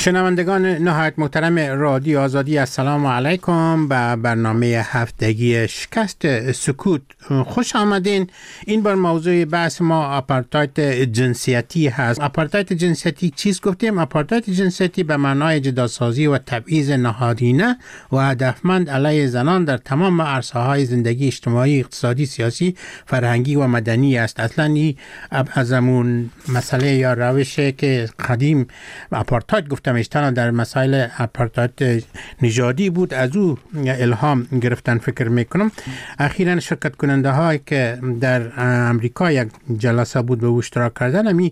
شنوندگان نهایت محترم رادیو آزادی، السلام علیکم. به برنامه هفتگی شکست سکوت خوش آمدین. این بار موضوع بحث ما آپارتاید جنسیتی هست. آپارتاید جنسیتی چیست؟ گفتیم آپارتاید جنسیتی به معنای جداسازی و تبعیض نهادینه و هدفمند علیه زنان در تمام عرصه‌های زندگی اجتماعی، اقتصادی، سیاسی، فرهنگی و مدنی است. اصلا این از همون مسئله یا روشه که قدیم آپارتاید گفتم اشتنا در مسائل آپارتاید نژادی بود، از او الهام گرفتن فکر میکنم. اخیراً شرکت کننده هایی که در امریکا یک جلسه بود به اشتراک کردن، همی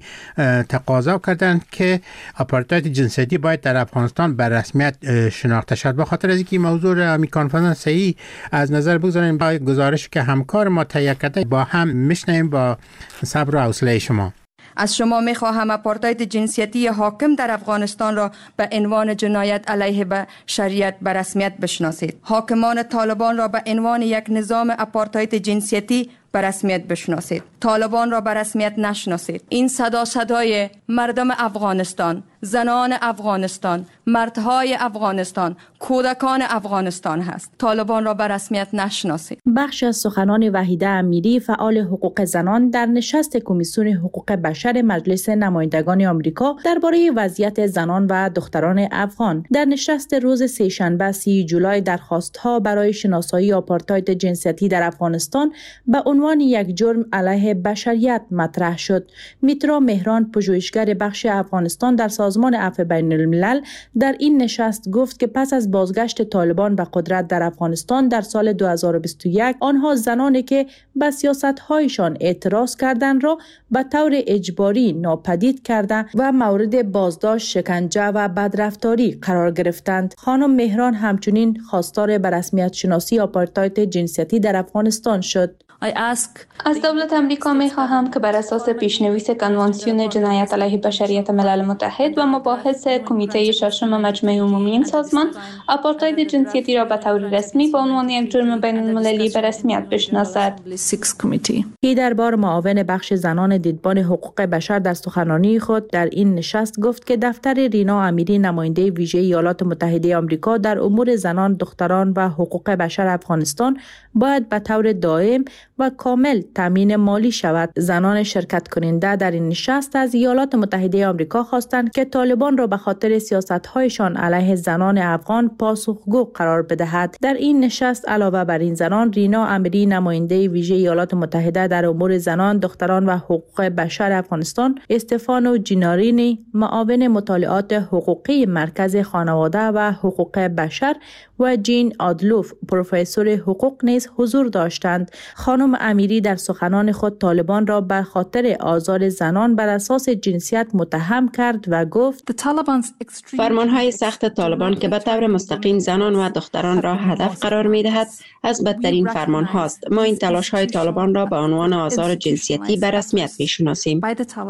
تقاضا کردن که آپارتاید جنسیتی باید در افغانستان به رسمیت شناخته شد. به خاطر از اینکه موضوع می کنفرانس صحیح از نظر بگذاریم، با گزارش که همکار ما تهیه کرده با هم میشنیم با صبر و حوصله شما. از شما می‌خواهم آپارتاید جنسیتی حاکم در افغانستان را به عنوان جنایت علیه بشریت به رسمیت بشناسید. حاکمان طالبان را به عنوان یک نظام آپارتاید جنسیتی به رسمیت بشناسید. طالبان را به رسمیت نشناسید. این صدای مردم افغانستان، زنان افغانستان، مردهای افغانستان، کودکان افغانستان هست. طالبان را به رسمیت نشناسید. بخش از سخنان وحیده امیری، فعال حقوق زنان، در نشست کمیسیون حقوق بشر مجلس نمایندگان آمریکا درباره وضعیت زنان و دختران افغان. در نشست روز سه‌شنبه 30 جولای درخواست‌ها برای شناسایی آپارتاید جنسیتی در افغانستان به عنوان یک جرم علیه بشریت مطرح شد. میترا مهران، پژوهشگر بخش افغانستان در سازمان عفو بین الملل، در این نشست گفت که پس از بازگشت طالبان به قدرت در افغانستان در سال 2021، آنها زنانی که به سیاست‌هایشان اعتراض کردند را به طور اجباری ناپدید کرده و مورد بازداشت، شکنجه و بدرفتاری قرار گرفتند. خانم مهران همچنین خواستار به رسمیت شناسی آپارتاید جنسیتی در افغانستان شد. از دولت امریکا می خواهم که بر اساس پیشنویس کنوانسیون جنایت علیه بشریت ملل متحد و مباحث کمیته ششم مجمع عمومی این سازمان، آپارتاید جنسیتی را به طور رسمی به عنوان یک جرم بین المللی به رسمیت بشناسد. ای دربار معاون بخش زنان دیدبان حقوق بشر در سخنرانی خود در این نشست گفت که دفتر رینا امیری، نماینده ویژه ایالات متحده آمریکا در امور زنان، دختران و حقوق بشر افغانستان، باید به طور دائم و کامل تامین مالی شود. زنان شرکت کننده در این نشست از ایالات متحده آمریکا خواستند که طالبان را به خاطر سیاست‌هایشان علیه زنان افغان پاسخگو قرار بدهد. در این نشست علاوه بر این زنان، رینا امیری، نماینده ویژه ایالات متحده در امور زنان، دختران و حقوق بشر افغانستان، استفانو جینارینی، معاون مطالعات حقوقی مرکز خانواده و حقوق بشر، و جین آدلوف، پروفسور حقوق نیز حضور داشتند. خانم امیری در سخنان خود طالبان را به خاطر آزار زنان بر اساس جنسیت متهم کرد و گفت فرمانهای سخت طالبان که به طور مستقیم زنان و دختران را هدف قرار می دهد از بدترین فرمان هاست. ما این تلاش های طالبان را به عنوان آزار جنسیتی به رسمیت می شناسیم.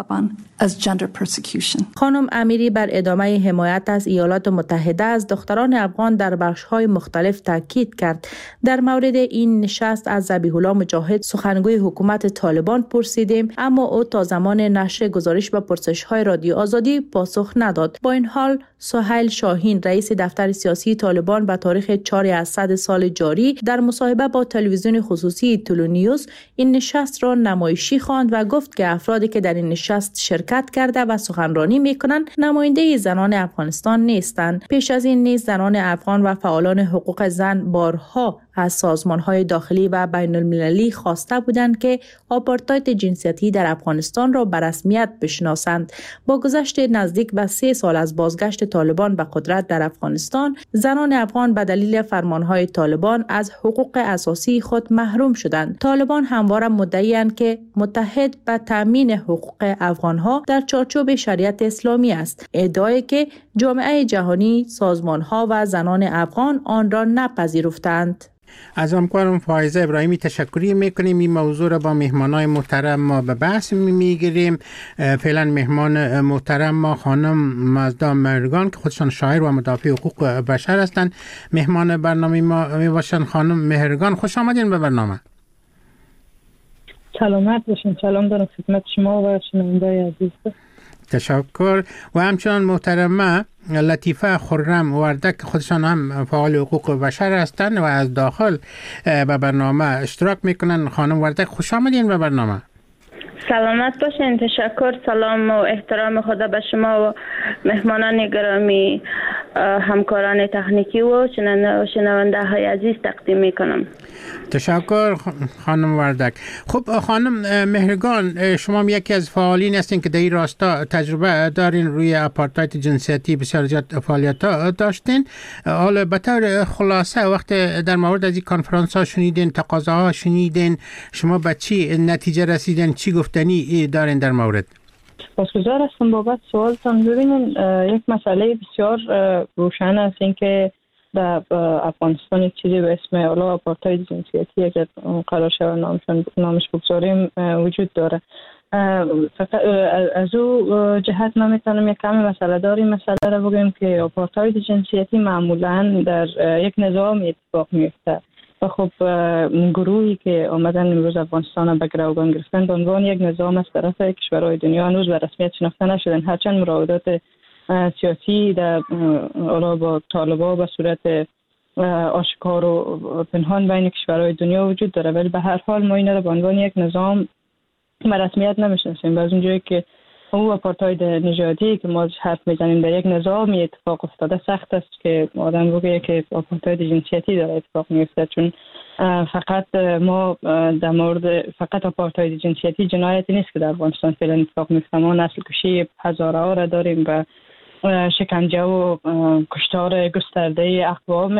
خانم امیری بر ادامه حمایت از ایالات متحده از دختران افغان در بخش های مختلف تاکید کرد. در مورد این نشست از ذبیح الله مجاهد، سخنگوی حکومت طالبان، پرسیدیم، اما او تا زمان نشر گزارش به پرسش‌های رادیو آزادی پاسخ نداد. با این حال سهیل شاهین، رئیس دفتر سیاسی طالبان، به تاریخ 4 اسد سال جاری در مصاحبه با تلویزیون خصوصی تولو نیوز این نشست را نمایشی خواند و گفت که افرادی که در این نشست شرکت کرده و سخنرانی می‌کنند نماینده زنان افغانستان نیستند. پیش از این نیز زنان افغان و فعالان حقوق زن بارها از سازمان‌های داخلی و بین المللی خواسته بودند که آپارتاید جنسیتی در افغانستان را به رسمیت بشناسند. با گذشت نزدیک به 3 سال از بازگشت طالبان به قدرت در افغانستان، زنان افغان به دلیل فرمانهای طالبان از حقوق اساسی خود محروم شدند. طالبان همواره مدعی‌اند که متحد به تامین حقوق افغانها در چارچوب شریعت اسلامی است، ادعایی که جامعه جهانی، سازمان‌ها و زنان افغان آن را نپذیرفتند. از همکارم فائزه ابراهیمی تشکری میکنیم. این موضوع را با مهمانای محترم ما به بحث میگیریم. فعلا مهمان محترم ما خانم مازدا مهرگان که خودشان شاعر و مدافع حقوق بشر هستند مهمان برنامه ما میباشند. خانم مهرگان، خوش آمدین به برنامه. سلامت باشین. سلام دارم خدمت شما و شنونده‌های عزیز. تشکر. و همچنان محترمه لطیفه خرم وردک، خودشان هم فعال حقوق بشر هستند و از داخل به برنامه اشتراک میکنن. خانم وردک خوش آمدین به برنامه. سلامت باشین. تشکر. سلام و احترام خدا به شما و مهمانان گرامی، همکاران تکنیکی و شنونده های عزیز تقدیم میکنم. تشکر خانم وردک. خب خانم مهرگان، شما یکی از فعالین هستین که در این راستا تجربه دارین، روی آپارتاید جنسیتی بسیار زیاد فعالیت داشتین. حالا به طور خلاصه وقت در مورد از این کنفرانس ها شنیدین، تقاضاها شنیدین، شما به چی نتیجه رسیدین؟ چی گفتنی دارین در مورد؟ سپاسگزار هستم بابت سوالتان. ببینین، یک مسئله بسیار روشن است این که در افغانستان یک چیزی به اسم آپارتاید جنسیتی اگر قرار شود نامش بگذاریم وجود داره. فقط از او جهت نمیتونم یک کمی مسئله داریم مسئله را بگیم که آپارتاید جنسیتی معمولا در یک نظام اتفاق میفته و خب گروهی که آمدن امروز افغانستان را به گروگان گرفتن به عنوان یک نظام از طرف کشورهای دنیا هنوز به رسمیت شناخته نشدن، هرچند مراودات سیاسی در با طالبان به صورت آشکار و پنهان بین کشورهای دنیا وجود داره، ولی به هر حال ما این را به عنوان یک نظام به رسمیت نمیشناسیم. از اونجایی که او آپارتاید نژادی که ما حرف میزنیم در یک نظامی اتفاق افتاده، سخت است که آدم بگه که آپارتاید جنسیتی داره اتفاق میفته، چون فقط ما در مورد فقط آپارتاید جنسیتی جنایتی نیست که در افغانستان فعلا اتفاق میفته. ما نسل کشی هزاره ها را داریم و شکنجه و کشتار گسترده اقوام،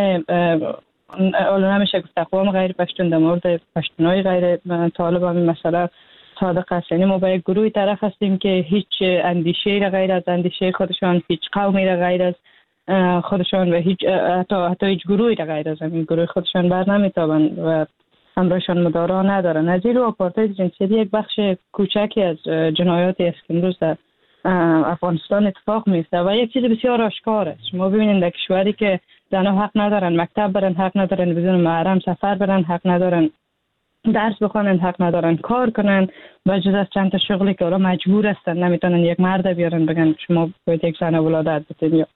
نمیشه گفت اقوام غیر پشتون، در مورد پشتونای غیر طالب همین مسئله صادق است. یعنی ما با یک گروهی طرف هستیم که هیچ اندیشه را غیر از اندیشه خودشان، هیچ قومی را غیر از خودشان و حتی هیچ گروهی را غیر از همین گروه خودشان بر نمیتابند و همراهشان مدارا ندارن. نظیر آپارتاید جنسیتی یک بخش کوچکی از جنایاتی است که امروز در افغانستان اتفاق میفته و یک چیز بسیار آشکار است. شما ببینید در کشوری که زنها حق ندارن مکتب برن، حق ندارن بدون محرم سفر برن، حق ندارن درس بخونن، حق ندارن کار کنن و جز از چند تا شغلی که اونا مجبور هستن نمیتونن یک مرد بیارن بگن شما باید یک زن ولادت بدین یا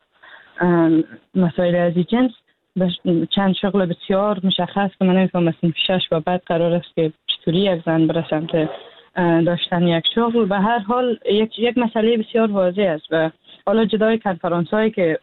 مسائل از این جنس. چند شغل بسیار مشخص که من نمیفهم مثلا 6 و بعد قرار است که چطوری یک زن بره سمت داشتن یک شغل. به هر حال یک مسئله بسیار واضح است و حالا جدای کنفرانس هایی که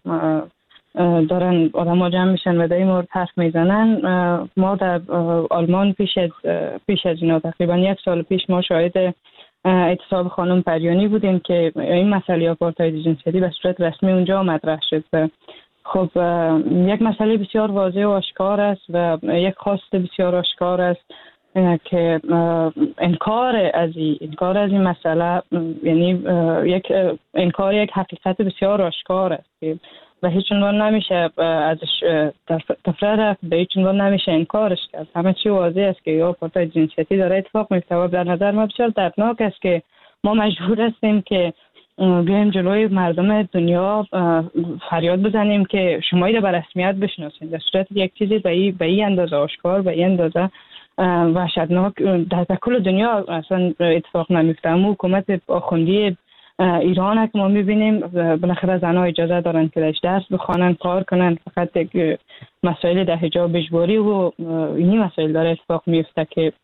دارن آدم ها جمع میشن و در این مورد حرف میزنن، ما در آلمان پیش از اینا تقریبا 1 سال پیش ما شاهد اعتصاب خانم پریانی بودیم که این مسئله آپارتاید جنسیتی به صورت رسمی اونجا مطرح شد. خب یک مسئله بسیار واضح و آشکار است و یک خواست بسیار آشکار است که انکار از این مسئله، یعنی انکار یک حقیقت بسیار آشکار است و هیچ عنوان نمیشه ازش تفره رفت، به هیچ عنوان نمیشه انکارش کرد. همه چی واضح است که یا آپارتاید جنسیتی داره اتفاق میفته و در نظر ما بسیار دردناک است که ما مجبور هستیم که بیایم جلوی مردم دنیا فریاد بزنیم که شما را به رسمیت بشناسید، در صورت یک چیزی به این اندازه آشکار، به این اندازه وحشتناک در کل دنیا اصلا اتفاق نمیفته. اما حکومت آخوندی ایران که ما میبینیم بالاخره زنها اجازه دارن که درس بخوانن، کار کنن، فقط مسائل در حجاب اجباری و اینی مسائل داره اتفاق میفته که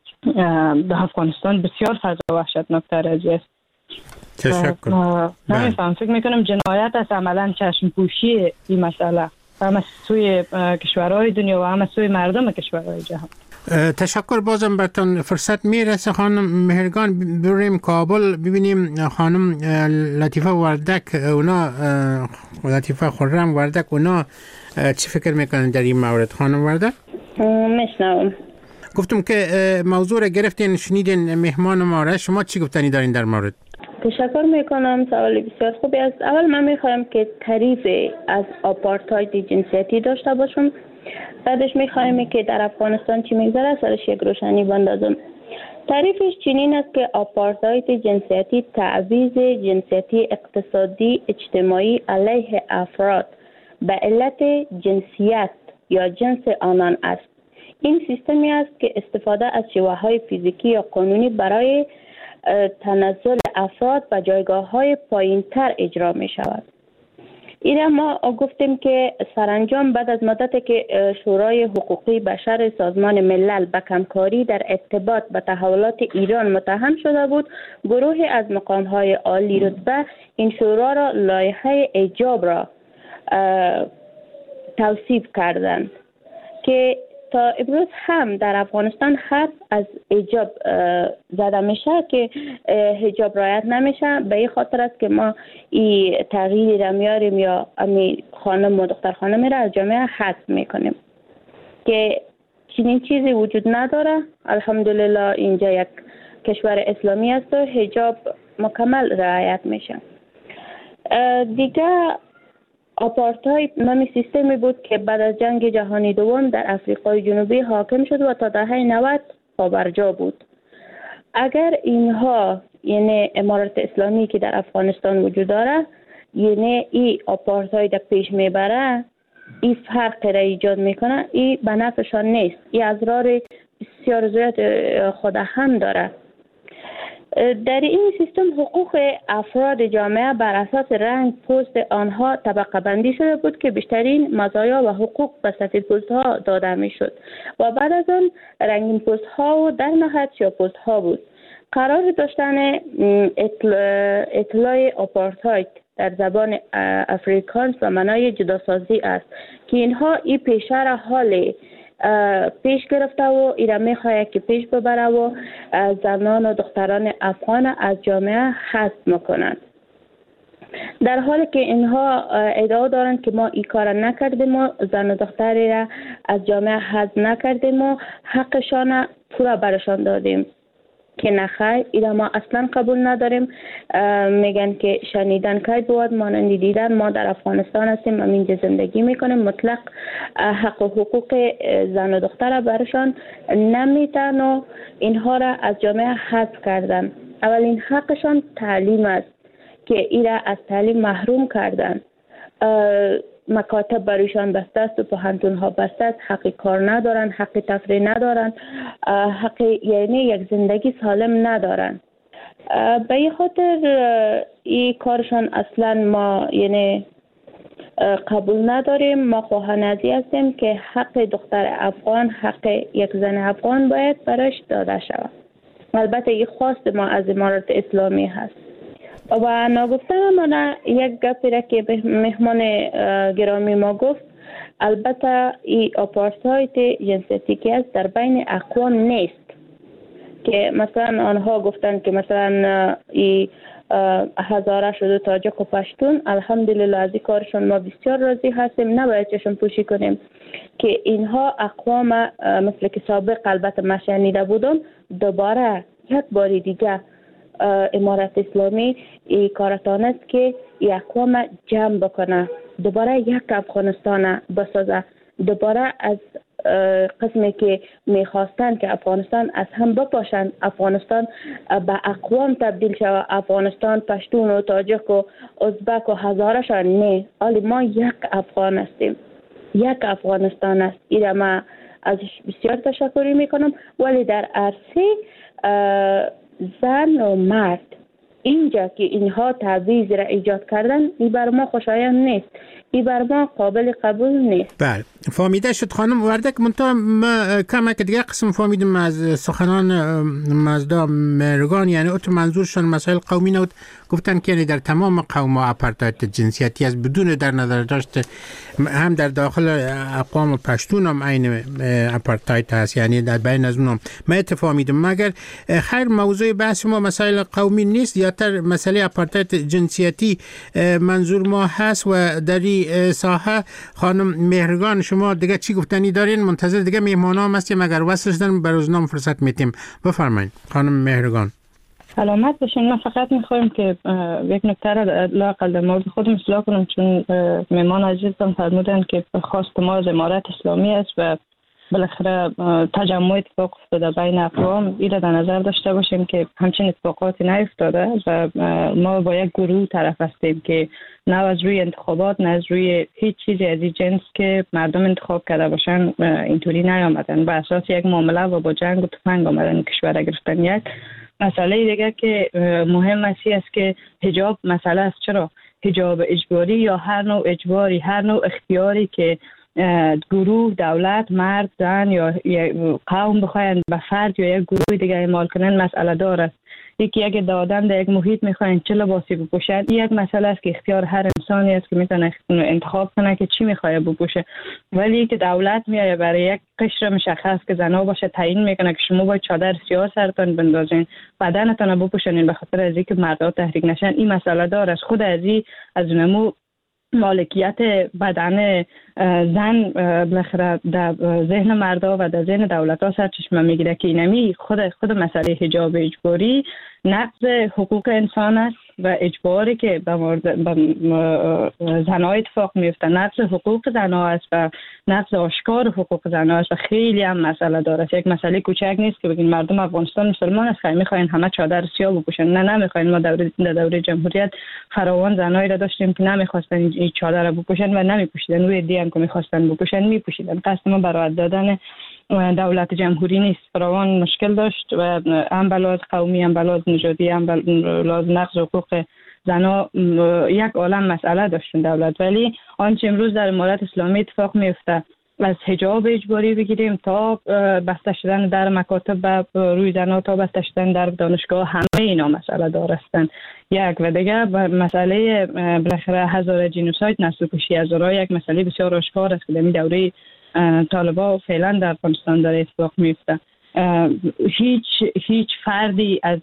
در افغانستان بسیار فضا وحشتناکتر از است. تشکر. نمیفهم، فکر میکنم جنایت است عملا چشم پوشی این مسئله هم سوی کشورهای دنیا و هم سوی مردم کشورهای جهان. تشکر. بازم براتون فرصت میرسه خانم مهرگان بریم کابل ببینیم خانم لطیفه وردک، اونا لطیفه خرم وردک، اونا چی فکر میکنن در این مورد؟ خانم وردک میشنوم. گفتم که موضوع را گرفتین، شنیدین مهمان ما را، شما چی گفتنی دارین در مورد؟ تشکر میکنم، سوال بسیار خوبی است. اول من میخوایم که تعریف از آپارتاید جنسیتی داشته باشم، بعدش میخوایم که در افغانستان چی میگذره سرش یک روشنی بندازم. تعریفش چنین است که آپارتاید جنسیتی تعویض جنسیتی اقتصادی اجتماعی علیه افراد به علت جنسیت یا جنس آنان است. این سیستمی است که استفاده از شیوه‌های فیزیکی یا قانونی برای تنزل افراد به جایگاه های پایین تر اجرا می شود. این ما گفتیم که سرانجام بعد از مدتی که شورای حقوقی بشر سازمان ملل به کمکاری در ارتباط به تحولات ایران متهم شده بود، گروهی از مقام‌های عالی رتبه این شورا را لایحه ایجاب را توصیف کردند که تا امروز هم در افغانستان حرف از حجاب زده میشه که حجاب رعایت نمیشه. به این خاطر است که ما این تغییری را میاریم یا امی خانم و دختر خانمی را از جامعه حذف میکنیم که چنین چیزی وجود نداره. الحمدلله اینجا یک کشور اسلامی است و حجاب مکمل رعایت میشه. دیگه آپارتاید نامی سیستمی بود که بعد از جنگ جهانی دوم در آفریقای جنوبی حاکم شد و تا دهه 90 پابرجا بود. اگر اینها یعنی امارت اسلامی که در افغانستان وجود داره یعنی این آپارتاید پیش میبره، این فرق را ایجاد میکنه، این به نفعشان نیست. این اضرار بسیار زیاد خود هم داره. در این سیستم حقوق افراد جامعه بر اساس رنگ پوست آنها طبقه بندی شده بود که بیشترین مزایا و حقوق به سفیدپوست‌ها داده میشد و بعد از آن رنگین پوست‌ها و در نهایت سیاه‌پوست‌ها بود. قرار داشتن اطلاع آپارتاید در زبان افریکانس و معنای جداسازی است که اینها این پیشه را حال پیش گرفته و ایره میخواهد که پیش ببره و زنان و دختران افغان از جامعه حذف میکنند، در حالی که اینها ادعا دارند که ما این کار نکردیم و زن و دختری را از جامعه حذف نکردیم و حقشان پورا برشان دادیم که نخیر، اینا ما اصلا قبول نداریم. میگن که شنیدن که بود مانند دیدن. ما در افغانستان هستیم، همینجا زندگی میکنیم، مطلق حق و حقوق زن و دختر برشان نمیتن و اینها را از جامعه حذف کردن. اولین حقشان تعلیم است که اینا از تعلیم محروم کردن. مکاتب برایشان بسته است و پوهنتون ها بسته است، حق کار ندارن، حق تفریح ندارن، حق یعنی یک زندگی سالم ندارن. به این خاطر این کارشان اصلا ما یعنی قبول نداریم. ما خواهان ازی هستیم که حق دختر افغان، حق یک زن افغان باید برایش داده شود. البته این خواست ما از امارت اسلامی هست. و نگفتن ما یک گپی را که مهمان گرامی ما گفت، البته این آپارتاید جنسیتی که است در بین اقوام نیست که مثلا آنها گفتن که مثلا این هزاره شده تاجک و پشتون. الحمدلله از این کارشون ما بسیار راضی هستیم، نباید چشم پوشی کنیم که اینها اقوام مثل که سابق البته ما شنیده بودم دوباره یک باری دیگه امارت اسلامی این کارتان است که یک اقوام جمع بکنه، دوباره یک افغانستان بسازه، دوباره از قسمی که میخواستن که افغانستان از هم بپاشن، افغانستان به اقوام تبدیل شود، افغانستان پشتون و تاجک و ازبک و هزاره شد. نه، حالی ما یک افغان هستیم، یک افغانستان است. این ما ازش بسیار تشکری میکنم. ولی در عرصه زن و مرد اینجا که اینها تعویض را ایجاد کردن، این بر ما خوشایند نیست، این بر ما قابل قبول نیست. بله، فهمیده شد خانم وردک. منتها ما کم که دیگه قسم فهمیدم از سخنان مزدا مهرگان، یعنی اتو منظورشون مسائل قومی نبود. گفتن که در تمام قوم ها آپارتاید جنسیتی است بدون در نظر داشت هم در داخل اقوام پشتون هم این آپارتاید هست، یعنی در بین از اونم ما اتفاقیدم. مگر خیر موضوع بحث ما مسائل قومی نیست، یا تر مسئله آپارتاید جنسیتی منظور ما هست. و در این ساحه خانم مهرگان شما دیگه چی گفتنی دارین؟ منتظر دیگه مهمان هم هستیم، اگر وصل شدن به روزنامه فرصت میتیم. بفرمایید خانم مهرگان. سلامت باشین. من فقط میخوایم که یک نکته را لااقل در مورد خودم اصلاح کنم، چون مهمان عزیزم فرمودن که خواست ما از امارت اسلامی است و بالاخره تجمع اتفاق افتاده بین اقوام. این را در نظر داشته باشیم که همچین اتفاقاتی نیفتاده و ما با یک گروه طرف هستیم که نه از روی انتخابات نه از روی هیچ چیزی از این جنس که مردم انتخاب کرده باشن اینطوری نیامدن. به اساس یک معامله و با جنگ و تفنگ آمدن کشور گرفتن. یک مسئله دیگه که مهم است که حجاب مسئله است. چرا حجاب اجباری یا هر نوع اجباری، هر نوع اختیاری که گروه، دولت، مرد، زن یا قوم بخواین به فرد یا یک گروه دیگه اعمال کنن مسئله دار است. یکی اگه دادن در یک محیط میخواین چه لباسی بپوشن، این یک مسئله است که اختیار هر انسانی است که میتونه انتخاب کنه که چی میخواد بپوشه. ولی که دولت میایه برای یک قشر مشخص که زنا باشه تعیین میکنه که شما باید چادر سیاه سرتون بندازین، بدنتون بپوشونین به خاطر از اینکه مردها تحریک نشن، این مسئله دار است. خود از نمو مالکیت بدن زن بالاخره در ذهن مردا و در ذهن دولت‌ها سرچشمه میگیره که اینمی خود مسئله حجاب اجباری نقض حقوق انسان است و اجباری که به زنها اتفاق میفته نقض حقوق زنها است و نقض آشکار حقوق زنها است و خیلی هم مسئله داره. یک مسئله کوچک نیست که بگین مردم افغانستان مسلمان است میخواین همه چادر سیاه بپوشن. نه نمیخواین. ما در دوره جمهوریت فراوان زنایی را داشتیم که نمیخواستن این چادر را بپوشن و نمیپوشیدن. روی دی هم که میخواستن بپوشن میپوشیدن. قصد ما برای دادن دولت جمهوری نیست. فراوان مشکل داشت و هم بلاز قومی، هم بلاز نژادی، هم بلاز نقض حقوق زنا، یک عالم مسئله داشتن دولت. ولی آنچه امروز در امارت اسلامی اتفاق میفته، از حجاب اجباری بگیریم تا بسته شدن در مکاتب روی زنا تا بسته شدن در دانشگاه، همه اینا مسئله دارستن. یک و دیگه مسئله بالاخره هزار جنوساید، نسل کشی هزارها، یک مسئله بسیار آشکار است که در دوره طالبا فعلا در افغانستان داره اتفاق میفته. هیچ فردی از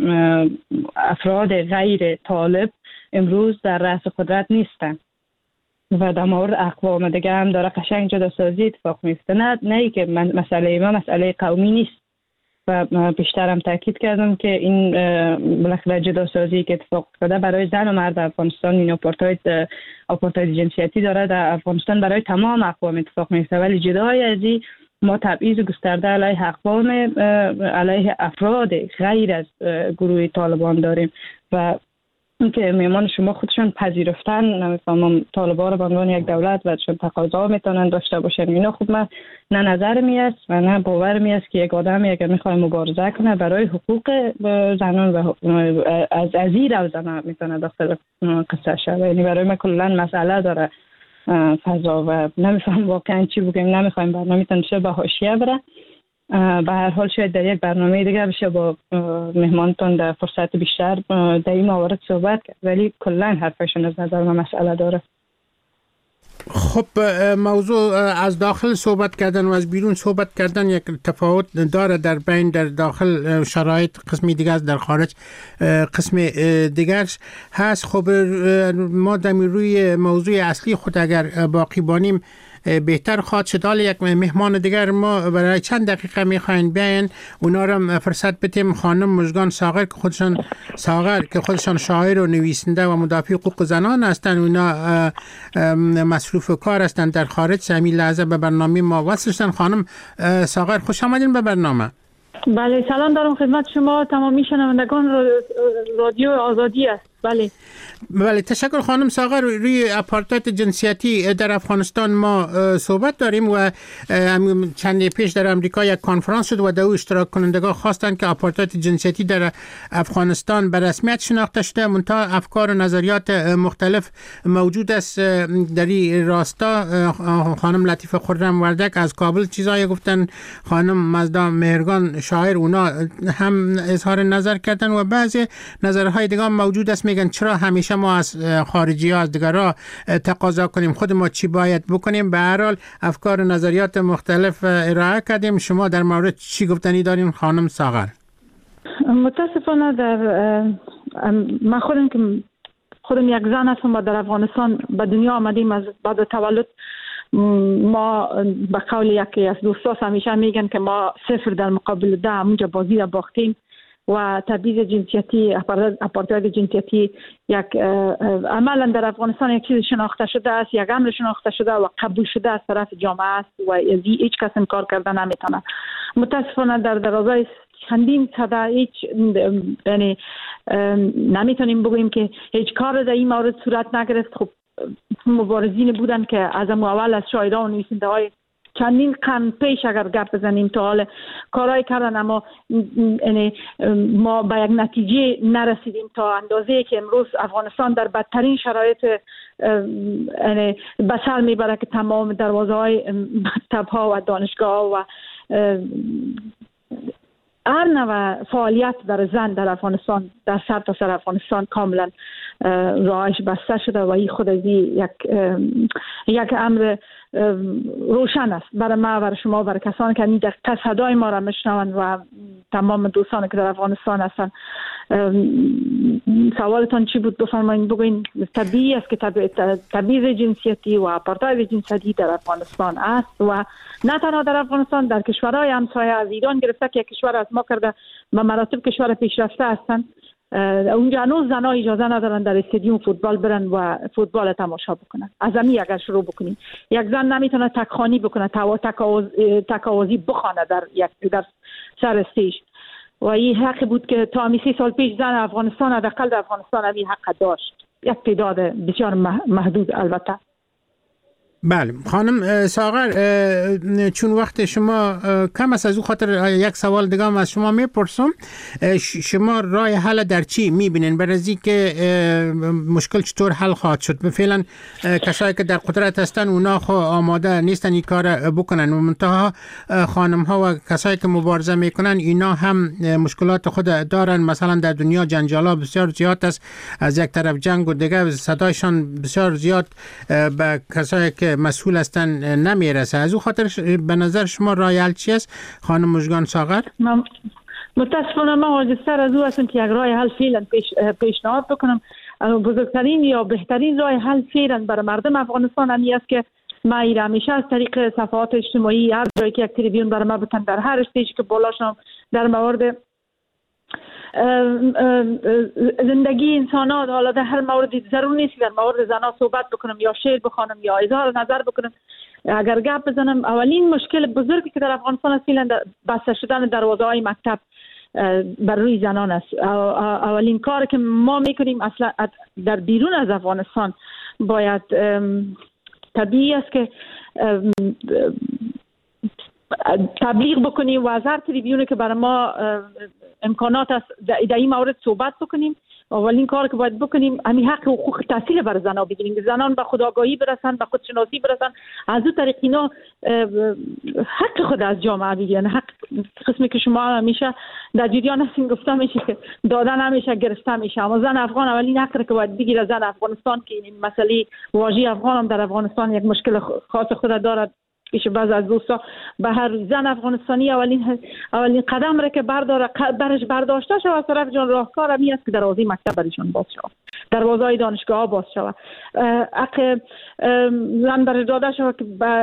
افراد غیر طالب امروز در رأس قدرت نیستن و در مورد اقوام دیگه هم داره قشنگ جداسازی اتفاق میفته. نه ای که مسئله ما مسئله قومی نیست و بیشترم تاکید کردم که این بالاخره جداسازی که اتفاق افتاده برای زن و مرد افغانستان، این آپارتاید جنسیتی داره در افغانستان برای تمام اقوام اتفاق میفته. ولی جدای از این ما تبعیض گسترده علیه اقوام، علیه افراد غیر از گروه طالبان داریم و اینکه میمان شما خودشون پذیرفتن نمیفهمم طالبان رو به عنوان یک دولت و چون تقاضا میتونن داشته باشن، اینا خود من نه نظر میاد و نه باور میاد که یک آدم اگر میخواد مبارزه کنه برای حقوق زنان و از این روزنه میتونه داخل قصه شه. یعنی برای من کلا مسئله داره فضا و نمیفهم واقعا چی بگیم. نمیخوایم برنامه تنشه به حاشیه بره. به هر حال شاید در یک برنامه دیگه بشه با مهمانتون در فرصت بیشتر در این موارد صحبت کرد، ولی کلا حرفشون از نظر من مسئله داره. خب موضوع از داخل صحبت کردن و از بیرون صحبت کردن یک تفاوت داره. در بین در داخل شرایط قسمی دیگه است، در خارج قسم دیگرش هست. خب ما در روی موضوع اصلی خود اگر باقی بانیم بهتر خواهد شد. حالا یک مهمان دیگر ما برای چند دقیقه میخواین بیاین، اونا رو فرصت بدیم. خانم مژگان ساغر که خودشان شاعر و نویسنده و مدافع حقوق زنان هستند، اونا مصروف کار هستند در خارج. همین لحظه به برنامه ما وصل شدن. خانم ساغر خوش آمدین به برنامه. بله سلام دارم خدمت شما تمامی شنوندگان رادیو آزادی است. بله تشکر خانم ساغر. روی آپارتاید جنسیتی در افغانستان ما صحبت داریم و چند پیش در امریکا یک کنفرانس شد و در او اشتراک کنندگان خواستند که آپارتاید جنسیتی در افغانستان به رسمیت شناخته شده. منتها افکار و نظریات مختلف موجود است در این راستا. خانم لطیفه خرم وردک از کابل چیزایی گفتن، خانم مزدا مهرگان شاعر اونا هم اظهار نظر کردن و بعضی نظرهای دیگه موجود است. میگن چرا همیشه ما از خارجی ها از دیگرها تقاضا کنیم، خود ما چی باید بکنیم. به هر حال افکار و نظریات مختلف ارائه کردیم. شما در مورد چی گفتنی دارین خانم ساغر؟ متاسفانه من خودم یک زن هستم و در افغانستان به دنیا آمدیم. از بعد تولد ما به قول یکی از دوستاس همیشه میگن که ما 0 در مقابل 10 اونجا بازی را باختیم و تبعیض جنسیتی، آپارتاید جنسیتی یک عملا در افغانستان یک چیز شناخته شده است، یک امر شناخته شده و قبول شده از طرف جامعه است و هیچ کس انکار کردن نمیتونه. متاسفانه در درازای چندین سده هیچ یعنی نمیتونیم بگوییم که هیچ کار در این مورد صورت نگرفت. خب مبارزین بودن که از اول از شاعران و نویسنده های چندین قرن پیش اگر گپ بزنیم تا حال کارهای کردن، اما ما به یک نتیجه نرسیدیم تا اندازه که امروز افغانستان در بدترین شرایط به سر میبره که تمام دروازه‌های مکتب‌ها و دانشگاه‌ها و هر نوع فعالیت در زن در افغانستان، در سرتاسر افغانستان کاملا راهش بسته شده و این خود از یک امر روشن است برای ما، برای شما، برای کسانی که این دقیقه صدای ما را میشنوند و تمام دوستانی که در افغانستان هستند. سوالتان چی بود؟ بفرمایید بگوین. طبیعی است که تبعیض جنسیتی و آپارتاید جنسیتی در افغانستان است و نه تنها در افغانستان، در کشورهای همسایه از ایران گرفته که کشور از ما کرده به مراتب کشور پیشرفته هستند، اونجا هنوز زنها اجازه ندارن در استادیوم فوتبال برن و فوتبال تماشا بکنن. از همین اگر شروع بکنیم، یک زن نمیتونه تکخوانی بکنه، تکاوازی بخونه در سر استیج و این حق بود که تا 30 سال پیش زن افغانستان، حداقل در افغانستان، این حق داشت. یک تعداد بسیار محدود البته. بله خانم ساغر، چون وقت شما کم است، از او خاطر یک سوال دیگه هم از شما میپرسم. شما راه حل در چی میبینین برای اینکه مشکل چطور حل خواهد شد؟ فعلا کسایی که در قدرت هستن اونا خو آماده نیستن این کار بکنن و منتها خانم ها و کسایی که مبارزه میکنن اینا هم مشکلات خود دارن. مثلا در دنیا جنجالا بسیار زیاد است، از یک طرف جنگ و دیگه صدایشان بسیار زیاد به کسایی که مسئول هستن نمیرسه. از او خاطر به نظر شما راه حل چی است خانم مژگان ساغر؟ متاسفانه من عاجزتر از او هستم که یک راه حل فعلا پیشنهاد بکنم. بزرگترین یا بهترین راه حل فعلا برای مردم افغانستان همین است که ما ایره همیشه از طریق صفحات اجتماعی، هر جایی که یک تریبیون برای ما بتن، در هر استیجی که بالاشم در مورد زندگی انسانات، حالا در هر مورد ضرور نیست در مورد زنان صحبت بکنم یا شعر بخوانم یا اظهار نظر بکنم. اگر گپ بزنم، اولین مشکل بزرگی که در افغانستان است فعلا بسته شدن دروازه‌های مکتب بر روی زنان است. اولین کار که ما میکنیم اصلا در بیرون از افغانستان باید طبیعی است که تبلیغ بکنیم و از هر تریبیونی که برای ما امکانات است در این مورد صحبت بکنیم. اولین کار که باید بکنیم همین حق و حقوق تحصیل برای زنان بگیریم، زنان به خودآگاهی برسن، به خودشناسی برسن، از اون طریق اینا حق خود از جامعه بگیرن. حق قسمی که شما همیشه در جریان هستین گفته میشه که دادن همیشه گرفته میشه، اما زن افغان اولین حق که باید بگیره. زن افغانستان که این مسئله واژه افغان هم در افغانستان یک مشکل خاص خود دارد، پیش بعض از دوستا به هر زن افغانستانی اولین قدم را که برش برداشته شود طرف جان راهکار همی است که دروازه مکتب برایشان باز شود، دروازه دانشگاه ها باز شود، حق زن برش داده شود که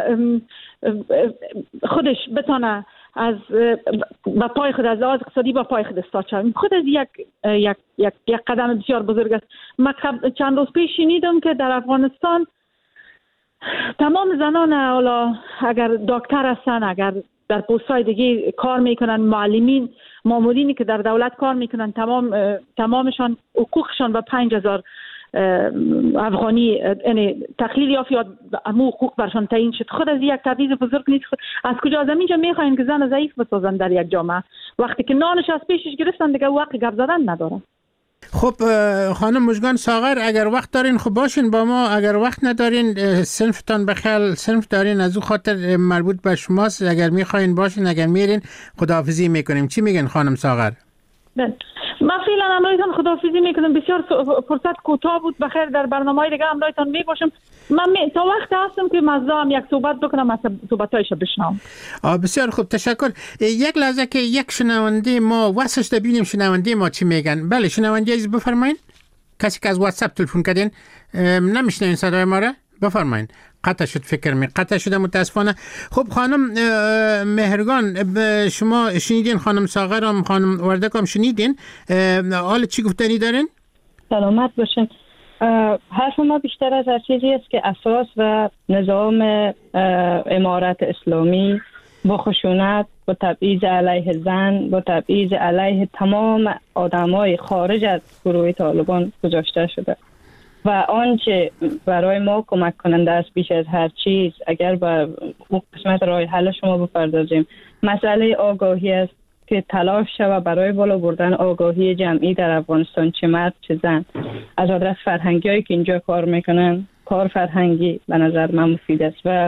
خودش بتانه از با پای خود از لحاظ اقتصادی با پای خود استاد شود. خود از یک قدم بسیار بزرگ است. من چند روز پیش شنیدم که در افغانستان تمام زنان، حالا اگر دکتر هستن، اگر در پست‌های دیگه کار میکنن، معلمین، مامورینی که در دولت کار میکنن، تمامشان حقوقشان به 5000 افغانی یعنی تقلیل یافت یا امو حقوق برشان تعیین شد. خود از یک تبعیض بزرگ نیست؟ از کجا از اینجا میخواین که زن ضعیف بسازن در یک جامعه وقتی که نانش از پیشش گرفتن دیگه وقت گپ زدن ندارن؟ خب خانم مژگان ساغر، اگر وقت دارین خب باشین با ما، اگر وقت ندارین صنفتان بخیل صنف دارین، از او خاطر مربوط به شماست. اگر میخواین باشین، اگر میرین خداحافظی میکنیم. چی میگن خانم ساغر؟ من فعلا امروزتان خداحافظی میکنم. بسیار فرصت کوتاه بود، بخیر در برنامه‌های دیگه امروزتان میباشم. من تا وقت هستم که مزدا هم یک صحبت بکنم، از صحبتایش بشنوم. بسیار خوب، تشکر. یک لحظه که یک شنونده ما واسش ببینیم شنونده ما چی میگن. بله شنونده عزیز بفرمایید. کسی که از واتساپ تلفن کردین نمیشنین صدای ما را، بفرمایید. قطع شد، قطع شده متاسفانه. خب خانم مهرگان، شما شنیدین خانم ساغر هم خانم وردک هم شنیدین، حال چی گفتنی دارین؟ سلامت باشین. حرف ما بیشتر از هر چیزی است که اساس و نظام امارت اسلامی با خشونت، با تبعیض علیه زن، با تبعیض علیه تمام آدمای خارج از گروه طالبان گذاشته شده و آنچه برای ما کمک کننده است بیش از هر چیز، اگر به اون قسمت راه حل شما بپردازیم، مسئله آگاهی است که تلاش شود برای بالا بردن آگاهی جمعی در افغانستان، چه مرد چه زن. از آدرس فرهنگی هایی که اینجا کار میکنن، کار فرهنگی به نظر من مفید است و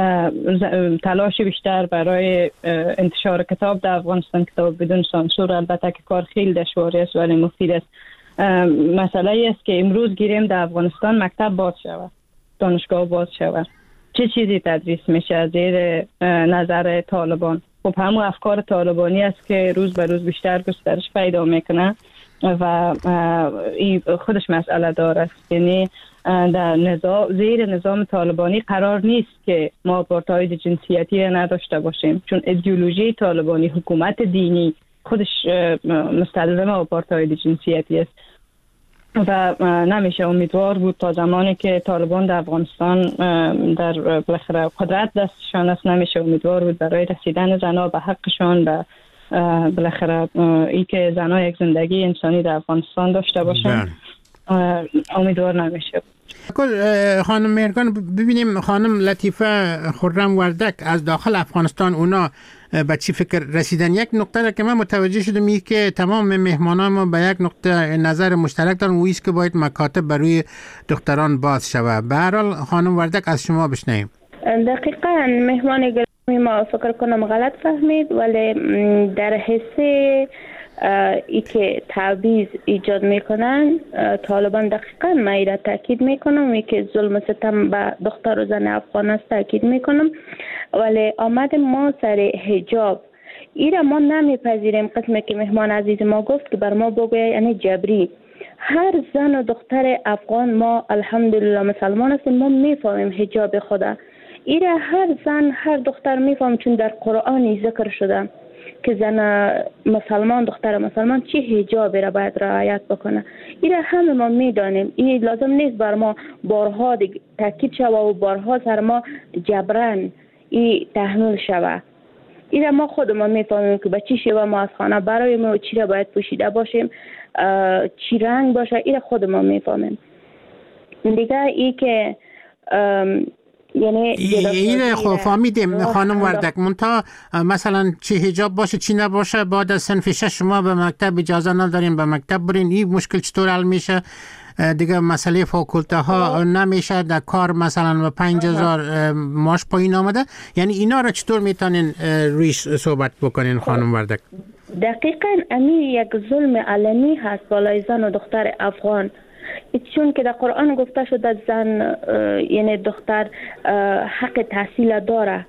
تلاش بیشتر برای انتشار کتاب در افغانستان، کتاب بدون سانسور، البته که کار خیلی دشواری است ولی مفید است. مسئله ای است که امروز گیریم در افغانستان مکتب باز شود، دانشگاه باز شود، چه چیزی تدریس میشه از زیر نظر طالبان؟ خب همون افکار طالبانی است که روز به روز بیشتر گسترش پیدا میکنه و این خودش مسئله داره. یعنی در زیر نظام طالبانی قرار نیست که ما آپارتاید جنسیتی نداشته باشیم، چون ایدئولوژی طالبانی، حکومت دینی خودش مستلزم آپارتاید جنسیتی است و نمیشه امیدوار بود تا زمانی که طالبان در افغانستان در بالاخره قدرت دستشان است، نمیشه امیدوار بود برای رسیدن زنها به حقشان و بالاخره ای که زنها یک زندگی انسانی در افغانستان داشته باشند. امیدوار نمیشه. خانم مهرگان، ببینیم خانم لطیفه خرم وردک از داخل افغانستان اونا به چی فکر رسیدن. یک نقطه که من متوجه شدم این که تمام مهمانان ما به یک نقطه نظر مشترک دارن، و که باید مکاتب برای دختران باز شود. به هر حال خانم وردک از شما بشنویم. دقیقاً مهمان گرامی ما فکر کنم غلط فهمید، ولی در حصه ای که تعویض ایجاد میکنن طالبان دقیقاً من ایره تاکید میکنم، ای که ظلم ستم به دختر و زن افغان است تاکید میکنم. ولی آمد ما سر حجاب ایره ما نمیپذیریم. قسمی که مهمان عزیز ما گفت که بر ما بگوید یعنی جبری. هر زن و دختر افغان ما الحمدلله مسلمان هستیم، ما میفهمیم حجاب خدا. ایره هر زن هر دختر میفهم، چون در قرآنی ذکر شده که زن مسلمان دختر مسلمان چه حجابی را باید رعایت بکنه. ایره همه ما میدانیم. این لازم نیست بر ما بارها تاکید شود و بارها سر ما جبران این تحمیل شود. ایره ما خود ما میفهمیم که به چی شیوه ما از خانه برای ما چی را باید پوشیده باشیم، چی رنگ باشه، ایره خود ما میفهمیم. دیگه ای که یعنی این فهمیدیم خانم وردک. منتها مثلا چی حجاب باشه چی نباشه، بعد از صنف 6 شما به مکتب اجازه نداریم به مکتب برین. این مشکل چطور حل میشه؟ دیگه مسئله فاکولته ها نمیشه، در کار مثلا به 5000 ماش پایین آمده. یعنی اینا را چطور میتونین رویش صحبت بکنین خانم وردک؟ دقیقاً امی یک ظلم علنی هست بالای زن و دختر افغان، چون که در قرآن گفته شده زن یعنی دختر حق تحصیل داره،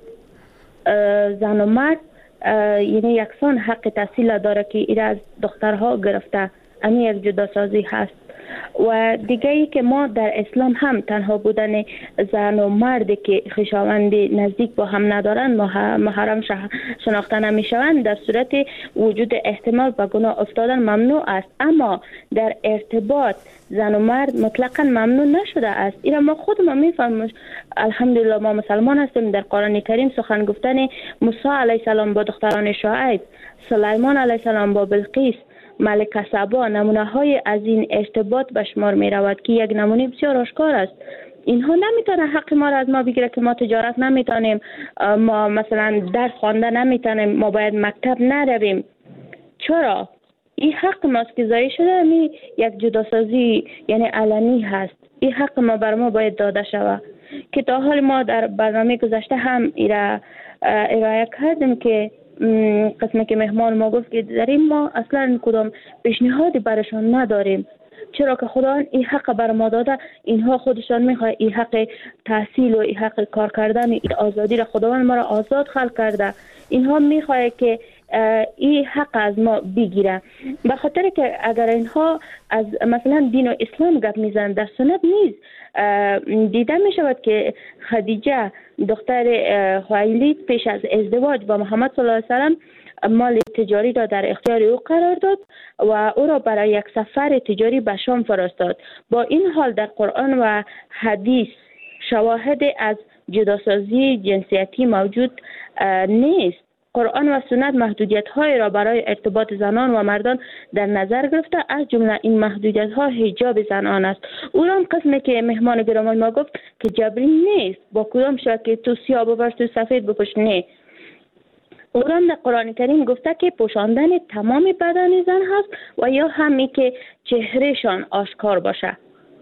زن و مرد یعنی یکسان حق تحصیل داره که ایره از دخترها گرفته. امی یک جداسازی هست. و دیگه ای که ما در اسلام هم تنها بودن زن و مردی که خویشاوند نزدیک با هم ندارن محرم شناخته نمیشوند، در صورت وجود احتمال به گناه افتادن ممنوع است. اما در ارتباط زن و مرد مطلقا ممنوع نشده است. اینا ما خود ما میفهمیم. الحمدلله ما مسلمان هستیم. در قرآن کریم سخن گفتن موسی علیه السلام با دختران شعیب، سلیمان علیه السلام با بلقیس، ملک سبا نمونه های از این ارتباط به شمار می رود که یک نمونه بسیار آشکار است. اینها نمیتونه حق ما را از ما بگیره که ما تجارت نمیتونیم، ما مثلا درس خوانده نمیتونیم، ما باید مکتب نرویم. چرا؟ این حق ماست که ضایع شده. می یک جداسازی یعنی علنی هست. این حق ما بر ما باید داده شود که تا حال ما در برنامه گذشته هم ارائه کردیم که قسمی که مهمان ما گفت که در این ما اصلا کدام پیشنهادی برشان نداریم، چرا که خدا این حق بر ما داده. اینها خودشان میخواه این حق تحصیل و این حق کار کردن، این آزادی را خداوند ما را آزاد خلق کرده. اینها میخواه که این حق از ما بگیره، به خاطر که اگر اینها از مثلا دین و اسلام گپ میزنند در سنت نیست. دیده می شود که خدیجه دختر خویلید پیش از ازدواج با محمد صلی الله علیه و سلم مال تجاری را در اختیار او قرار داد و او را برای یک سفر تجاری به شام فرستاد. با این حال در قرآن و حدیث شواهد از جداسازی جنسیتی موجود نیست. قرآن و سنت محدودیت‌های را برای ارتباط زنان و مردان در نظر گرفته، از جمله این محدودیت‌ها حجاب زنان است. اونم قسمی که مهمان گرامی ما گفت که جبری نیست، با کدام شرط که تو سیاه بپوش تو سفید بپوش، نه. اونم در قرآن کریم گفته که پوشاندن تمام بدن زن هست و یا همی که چهرهشان آشکار باشه،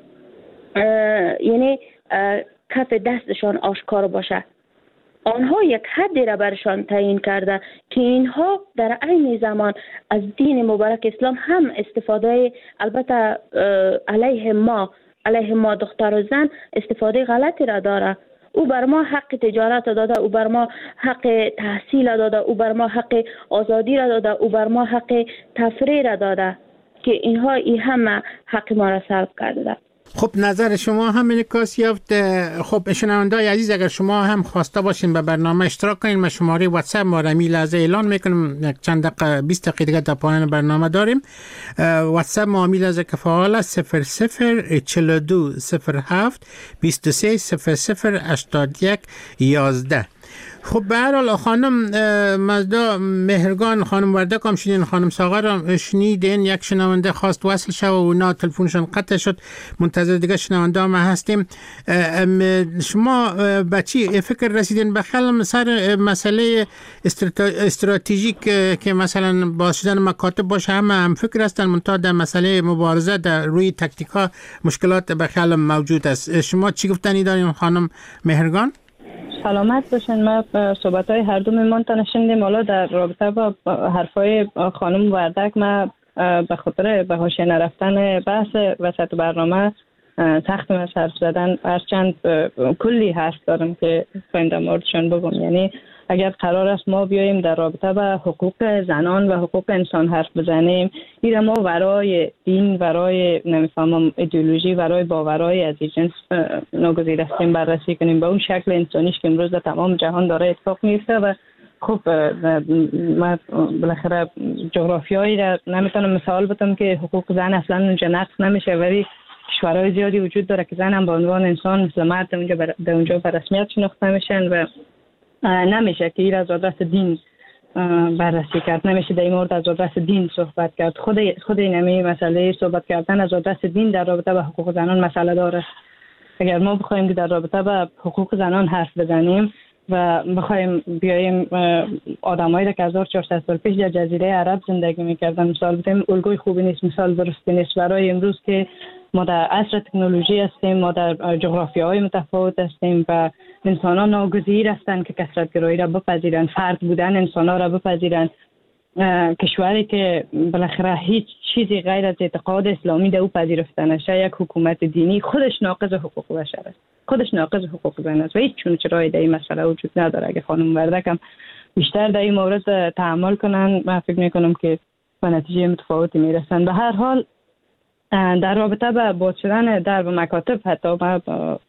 یعنی کف دستشان آشکار باشه. آنها یک حدی را برشان تعیین کرده که اینها در عین زمان از دین مبارک اسلام هم استفاده، البته علیه ما دختر و زن استفاده غلطی را داره. او بر ما حق تجارت داده، او بر ما حق تحصیل داده، او بر ما حق آزادی را داده، او بر ما حق تفریح را داده که اینها ای هم حق ما را سلب کرده. خب نظر شما هم انعکاس یافت. خب شنونده‌های عزیز، اگر شما هم خواسته باشین به برنامه اشتراک کنین، ما شماره واتساپ ما را می لحظه اعلان میکنم، یک چند دقیقه 20 دقیقه دیگه تا پایان برنامه داریم. واتساپ ما می لحظه که فعال است 0042 07 23 00 81 11. خب به هر حال خانم مزدا مهرگان، خانم وردک هم شنیدین، خانم ساغر هم شنیدین. یک شنونده خواست وصل شد و اونا تلفنشون قطع شد، منتظر دیگه شنونده هم هستیم. شما به چی فکر رسیدین؟ بخیال سر مسئله استراتژیک که مثلا باز شدن مکاتب باشه، هم فکر هستن، منتها در مسئله مبارزه در روی تکتیک ها مشکلات بخیال موجود است. شما چی گفتنی دارین خانم مهرگان؟ سلامت باشین. ما صحبت‌های هر دو میمون شنیدیم. حالا در رابطه با حرفای خانم وردک، ما به خاطر به حاشیه نرفتن بحث وسط برنامه سخت از حرف زدن، هرچند کلی حرف دارم که خواهیم در موردشان بگم. یعنی اگر قرار است ما بیاییم در رابطه با حقوق زنان و حقوق انسان حرف بزنیم، ایره ما ورای دین، ورای نمیفهمم ایدئولوژی، ورای باورای از این جنس ناگزیر هستیم بررسی کنیم. به اون شکل انسانیش که امروز در تمام جهان داره اتفاق میفته. و خب ما بالاخره جغرافیایی را نمیتونم مثال بدم که حقوق زن اصلا اونجا نقض نمیشه، ولی کشورهای زیادی وجود داره که زن هم به عنوان انسان مثل مرد در اونجا به رسمیت شناخته میشن و نمیشه که این از آدرس دین بررسی کرد، نمیشه در این مورد از آدرس دین صحبت کرد. خود این مسئله صحبت کردن از آدرس دین در رابطه با حقوق زنان مسئله داره. اگر ما بخوایم که در رابطه با حقوق زنان حرف بزنیم و بخوایم بیاییم آدمایی که 1400 سال پیش در جزیره عرب زندگی میکردن مثال بزنیم، الگوی خوبی نیست، مثال درستی نیست برای امروز که ما در عصر تکنولوژی هستیم، ما در جغرافیاهای متفاوت هستیم و انسان ها ناگزیر هستند که کثرت گرایی را بپذیرند، فرد بودن انسان ها را بپذیرند. کشوری که بالاخره هیچ چیزی غیر از اعتقاد اسلامی در او پذیرفته نشه، یک حکومت دینی، خودش ناقض حقوق بشر است، خودش ناقض حقوق زن است و هیچ چرایی در این مسئله وجود نداره. اگه خانم وردک هم بیشتر در این مورد تحمل کنن، من فکر میکنم که به نتیجه متفاوتی میرسن. به هر حال در رابطه با باز شدن درب مکاتب، حتی من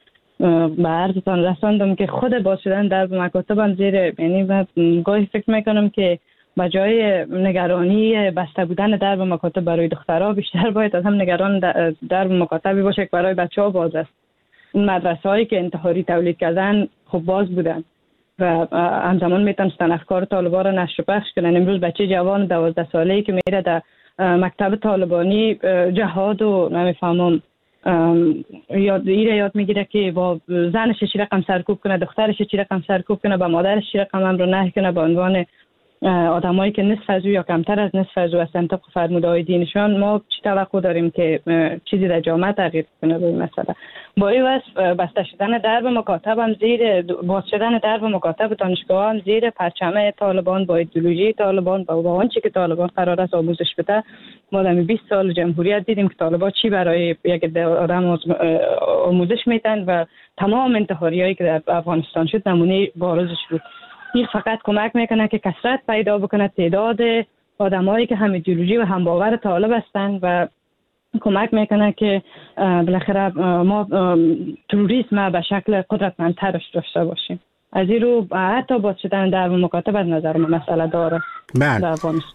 به عرضتان رساندم که خود باز شدن درب مکاتب هم زیر، یعنی من گاهی فکر میکنم که به جای نگرانی بسته بودن درب مکاتب برای دخترها، بیشتر باید از هم نگران درب مکاتبی باشه که برای بچه ها باز است. این مدرسه هایی که انتحاری تولید کردن خب باز بودن و همزمان میتونستن افکار طالبان را نشر و پخش کنن. امروز بچه جوان 12 ساله‌ای که میره در مکتب طالبانی جهاد و نمیفهمم یاد میگیره که با زنش چی رقم سرکوب کنه، دخترش چی رقم سرکوب کنه، با مادرش چی رقم امر نهی کنه، به عنوان آدمایی که نصف از او یا کمتر از نصف از او هستن طبق فرمودهای دینشان. ما چی توقع داریم که چیزی در جامعه تغییر کنه به این مسئله؟ با این وصف بسته شدن درب مکاتب هم زیر باز شدن درب مکاتب دانشگاه هم زیر پرچم طالبان، با ایدئولوژی طالبان، با آنچه که طالبان قرار است آموزش بده. ما در 20 سال جمهوریت دیدیم که طالبان چی برای یک آدم آموزش میدن و تمام انتحاریایی که در افغانستان شد نمونه بارزش بود. این فقط کمک میکنه که کثرت پیدا بکنه تعداد آدمایی که هم ایدئولوژی و هم باور طالب هستند و کمک میکنه که بالاخره ما تروریسم به شکل قدرتمندترش داشته باشیم. از این رو حتی باز شدن در مکاتب از نظر من مسئله داره در افغانستان.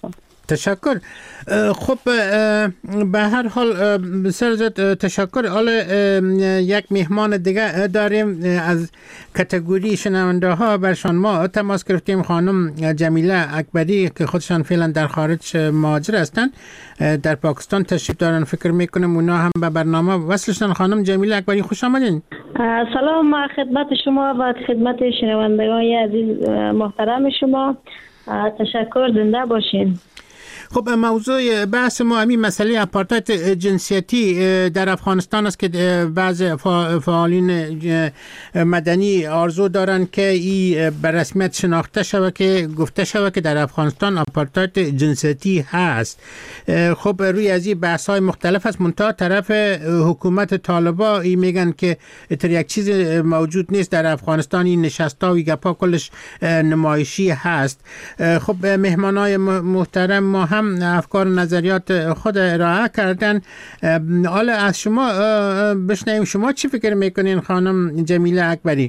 تشکر. خب به هر حال بسیار زیاد تشکر. حالا یک مهمان دیگه داریم از کاتگوری شنونده ها. برشان ما تماس گرفتیم، خانم جمیله اکبری که خودشان فعلا در خارج مهاجر هستند، در پاکستان تشریف دارن. فکر میکنم اونا هم به برنامه وصلشن. خانم جمیله اکبری خوش آمدین. سلام خدمت شما و خدمت شنوندگان عزیز محترم شما. تشکر، زنده باشین. خب موضوع بحث ما همین مسئله آپارتاید جنسیتی در افغانستان است که بعض فعالین مدنی آرزو دارن که این به رسمیت شناخته شود، که گفته شود که در افغانستان آپارتاید جنسیتی هست. خب روی از این بحث های مختلف است، منتها طرف حکومت طالبان این میگن که یک چیز موجود نیست در افغانستان، این نشستا و گپا کلش نمایشی هست. خب مهمانای محترم ما هم افکار و نظریات خود ارائه کردن. حالا از شما بشنویم، شما چی فکر میکنین خانم جمیله اکبری؟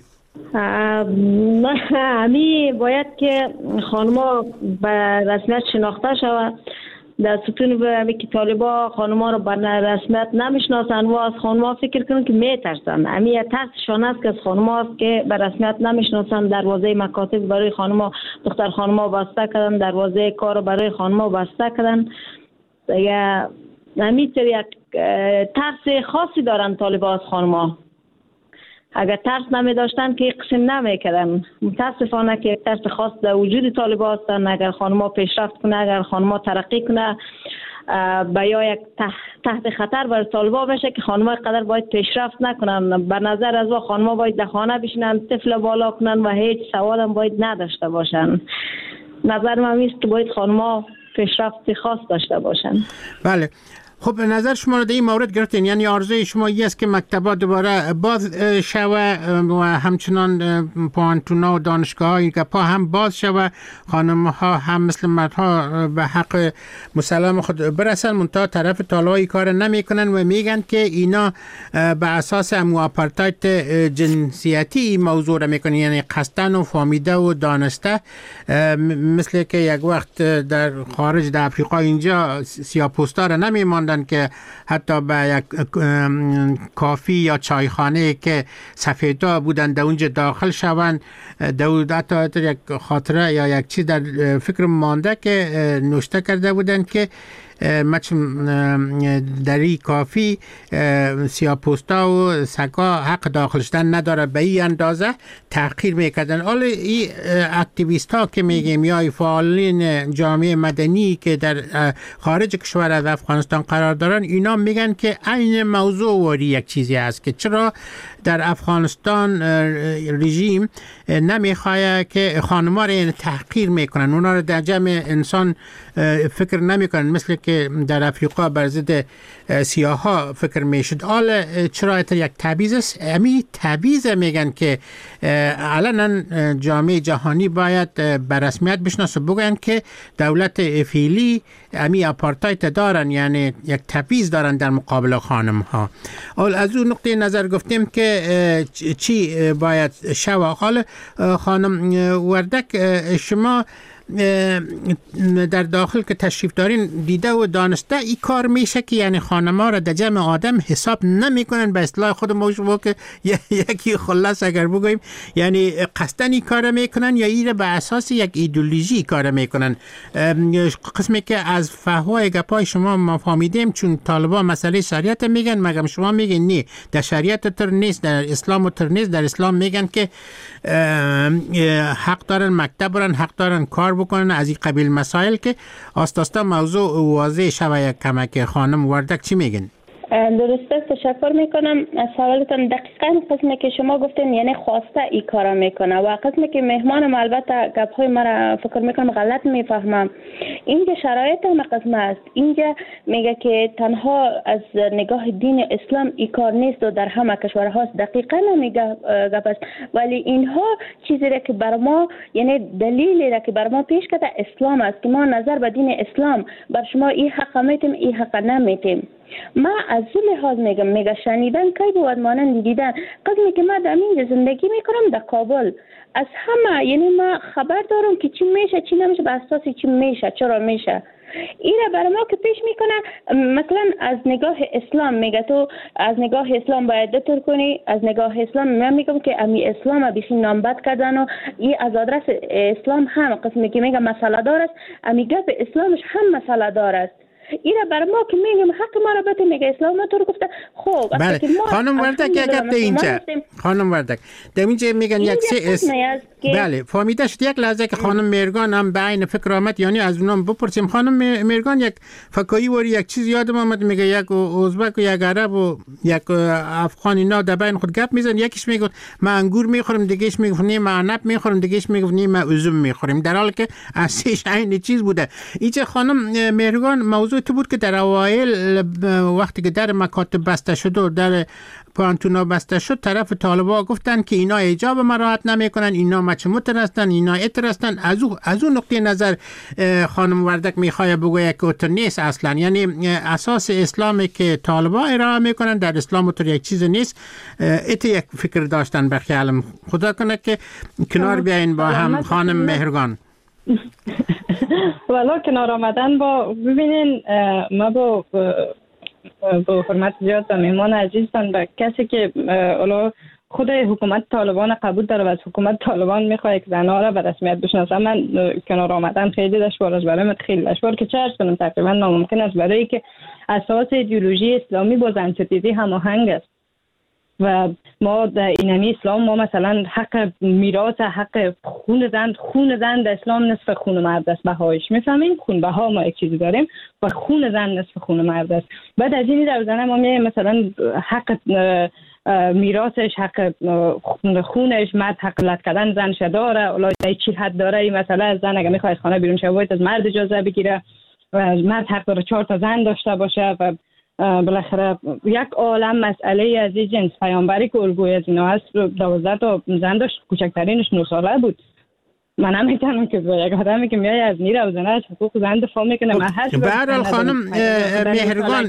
همی باید که خانما به رسمیت شناخته شود. در ستون که طالبا خانما رو به رسمیت نمیشناسن و از خانما فکر کنن که میترسن. همی ترسشان است که از خانما است که به رسمیت نمیشناسن. دروازه مکاتب برای خانما، دختر خانما بسته کردن، دروازه کار برای خانما بسته کردن. دیگه همی یک ترس خاصی دارن طالبا از خانما. اگر ترس نمی داشتن که قسم نمی کردن. متاسفانه که یک ترس خاص در وجود طالبا هستن. اگر خانما پیشرفت کنه، اگر خانما ترقی کنه، یا یک تحت خطر بر طالبا بشه که خانما قدر باید پیشرفت نکنن. به نظر از خانما باید در خانه بشینن، طفل بالا کنن و هیچ سواد هم باید نداشته باشن. نظر من است که باید خانما پیشرفت خاص داشته باشن. بله. خب نظر شما رو در این مورد گرفتین، یعنی آرزوی شما این است که مکتبات دوباره باز شوه و همچنان پوانتونا و دانشگاه های گپا هم باز شوه، خانم ها هم مثل مردها به حق مسلم خود برسن، منتها طرف طالبای کار نمی کنن و میگن که اینا به اساس آپارتاید جنسیتی موضوع را میکنن، یعنی قصدن و فهمیده و دانسته. مثل که یک وقت در خارج در افریقا اینجا سیاه‌پوستا را نمیماندن که حتی به یک کافی یا چایخانه که سفیدا بودن در اونجا داخل شوند. حتی یک خاطره یا یک چیز در فکر مانده که نوشته کرده بودن که در این کافی سیاه‌پوستا و سگا حق داخل شدن نداره. به این اندازه تحقیر میکردن. حالا این اکتیویست ها که میگیم یا فعالین جامعه مدنی که در خارج کشور از افغانستان قرار دارن، اینا میگن که این موضوع واری یک چیزی است که چرا در افغانستان رژیم نمیخواه که خانم‌ها را تحقیر میکنن، اونا را در جمع انسان فکر نمیکنن، مثل که در افریقا بر ضد سیاها فکر میشد. حالا چرا یک تبعیض است؟ همین تبعیض میگن که علنا جامعه جهانی باید به رسمیت بشناسه، بگن که دولت فعلی همین آپارتاید دارن، یعنی یک تبعیض دارن در مقابل خانم ها. حالا از اون نقطه نظر گفتیم که چی باید شود. حالا خانم وردک، شما در داخل که تشریف دارین دیده و دانسته این کار میشه که یعنی خانم‌ها را در جمع آدم حساب نمیکنن، به اصطلاح خود ما که یکی خلاص اگر بگویم یعنی قصدن این کار میکنن یا این به اساس یک ایدئولوژی کار میکنن. قسمی که از فحوای گپای شما ما فهمیدیم، چون طالبان مسئله شریعت میگن، مگم شما میگن نه در شریعت تر نیست، در اسلام تر نیست. در اسلام میگن که حق دارن مکتب برن، حق دارن کار بکنن، از این قبیل مسائل که آستاستا موضوع واضح شوه. یک کمک خانم وردک چی میگن؟ درسته، تشکر میکنم از سوالتون. دقیقاً قسمی که شما گفتین یعنی خواسته ای کارا میکنه و قسمی که مهمانم البته گپ‌های مرا فکر میکنم غلط میفهمم. اینجا شرایط هم قسم است. اینجا میگه که تنها از نگاه دین اسلام ای کار نیست و در همه کشورها دقیقاً میگه گپ است، ولی اینها چیزی را که بر ما یعنی دلیلی را که بر ما پیش کرده اسلام است که ما نظر به دین اسلام بر شما ای حق میتیم ای حق نمیتیم. ما از اون لحاظ میگه شنیدن کی بود مانند دیدن. قسمی که ما در اینجا زندگی میکنم در کابل، از همه یعنی ما خبر دارم که چی میشه چی نمیشه، به اساس چی میشه چرا میشه. اینا برای ما که پیش میکنه مثلا از نگاه اسلام میگه تو از نگاه اسلام باید دتر کنی، از نگاه اسلام من میگم که امی اسلام بیشی نامبد کردن و این از آدرس اسلام هم قسمی که میگه مسئله دار است، امی گپ اسلامش هم مسئله دار است. اینا برای ما که میگم حق ما را بده میگه اسلام ما تو رو گفته. خب بله خانم وردک یک گپ اینجا خانم وردک در اینجا میگن یک بله فهمیده شد. یک لحظه که خانم مهرگان هم به عین فکر آمد، یعنی از اونم بپرسیم. خانم مهرگان یک فکایی وری یک چیز یادم آمد، میگه یک ازبک و یک عرب و یک افغان اینا در بین خود گپ میزنن، یکیش میگه ما انگور میخوریم، دیگهش میگه نه ما عنب میخوریم، دیگهش میگه نه ما üzüm میخوریم، در حالی که اصلیش عین چیز بوده. اینجا خانم مهرگان موضوع تو بود که در اوایل وقتی که در مکاتب بسته شد و در پانتونا بسته شد، طرف طالبا گفتن که اینا حجاب مراعات نمیکنن، اینا مچموتر هستن، اینا اتر هستن. از اون نقطه نظر خانم وردک میخواد بگوید که اتر نیست اصلا، یعنی اساس اسلامی که طالبا ارائه میکنن در اسلام اتر یک چیز نیست. ات یک فکر داشتن به خیالم. خدا کنه که کنار بیاین با هم. خانم مهرگان والا کنار آمدن با ببینین ما با حرمت زیاد و مهمان عزیزتان به کسی که خود حکومت طالبان قبول داره و از حکومت طالبان میخواد که زنها را به رسمیت بشناسه، من کنار آمدن خیلی دشوار است برای من، خیلی دشوار که چه عرض کنم تقریبا ناممکن است، برای که اساس ایدئولوژی اسلامی با زن ستیزی هماهنگ است و ما در اینمی اسلام ما مثلا حق میراث، حق خون زن در اسلام نصف خون مرد است. بهایش میفهمیم خون بها ما یک چیزی داریم و خون زن نصف خون مرد است. بعد از این در زن ما میگه مثلا حق میراثش، حق خونش، مرد حق لط کردن زنش داره، اولای چی حد داره. این مثلا از زن اگه میخواد از خانه بیرون شه باید از مرد اجازه بگیره، مرد حق داره 4 تا زن داشته باشه و بالاخره یک عالم مسئله از این جنس. پیامبری که الگوی از اینا هست 12 تا زن داشت، کوچکترینش 9 ساله بود. من هم میتونم که با یک آدمی که میای از نیر و زنه از حقوق زن دفاع میکنه. به هر حال خانم مهرگان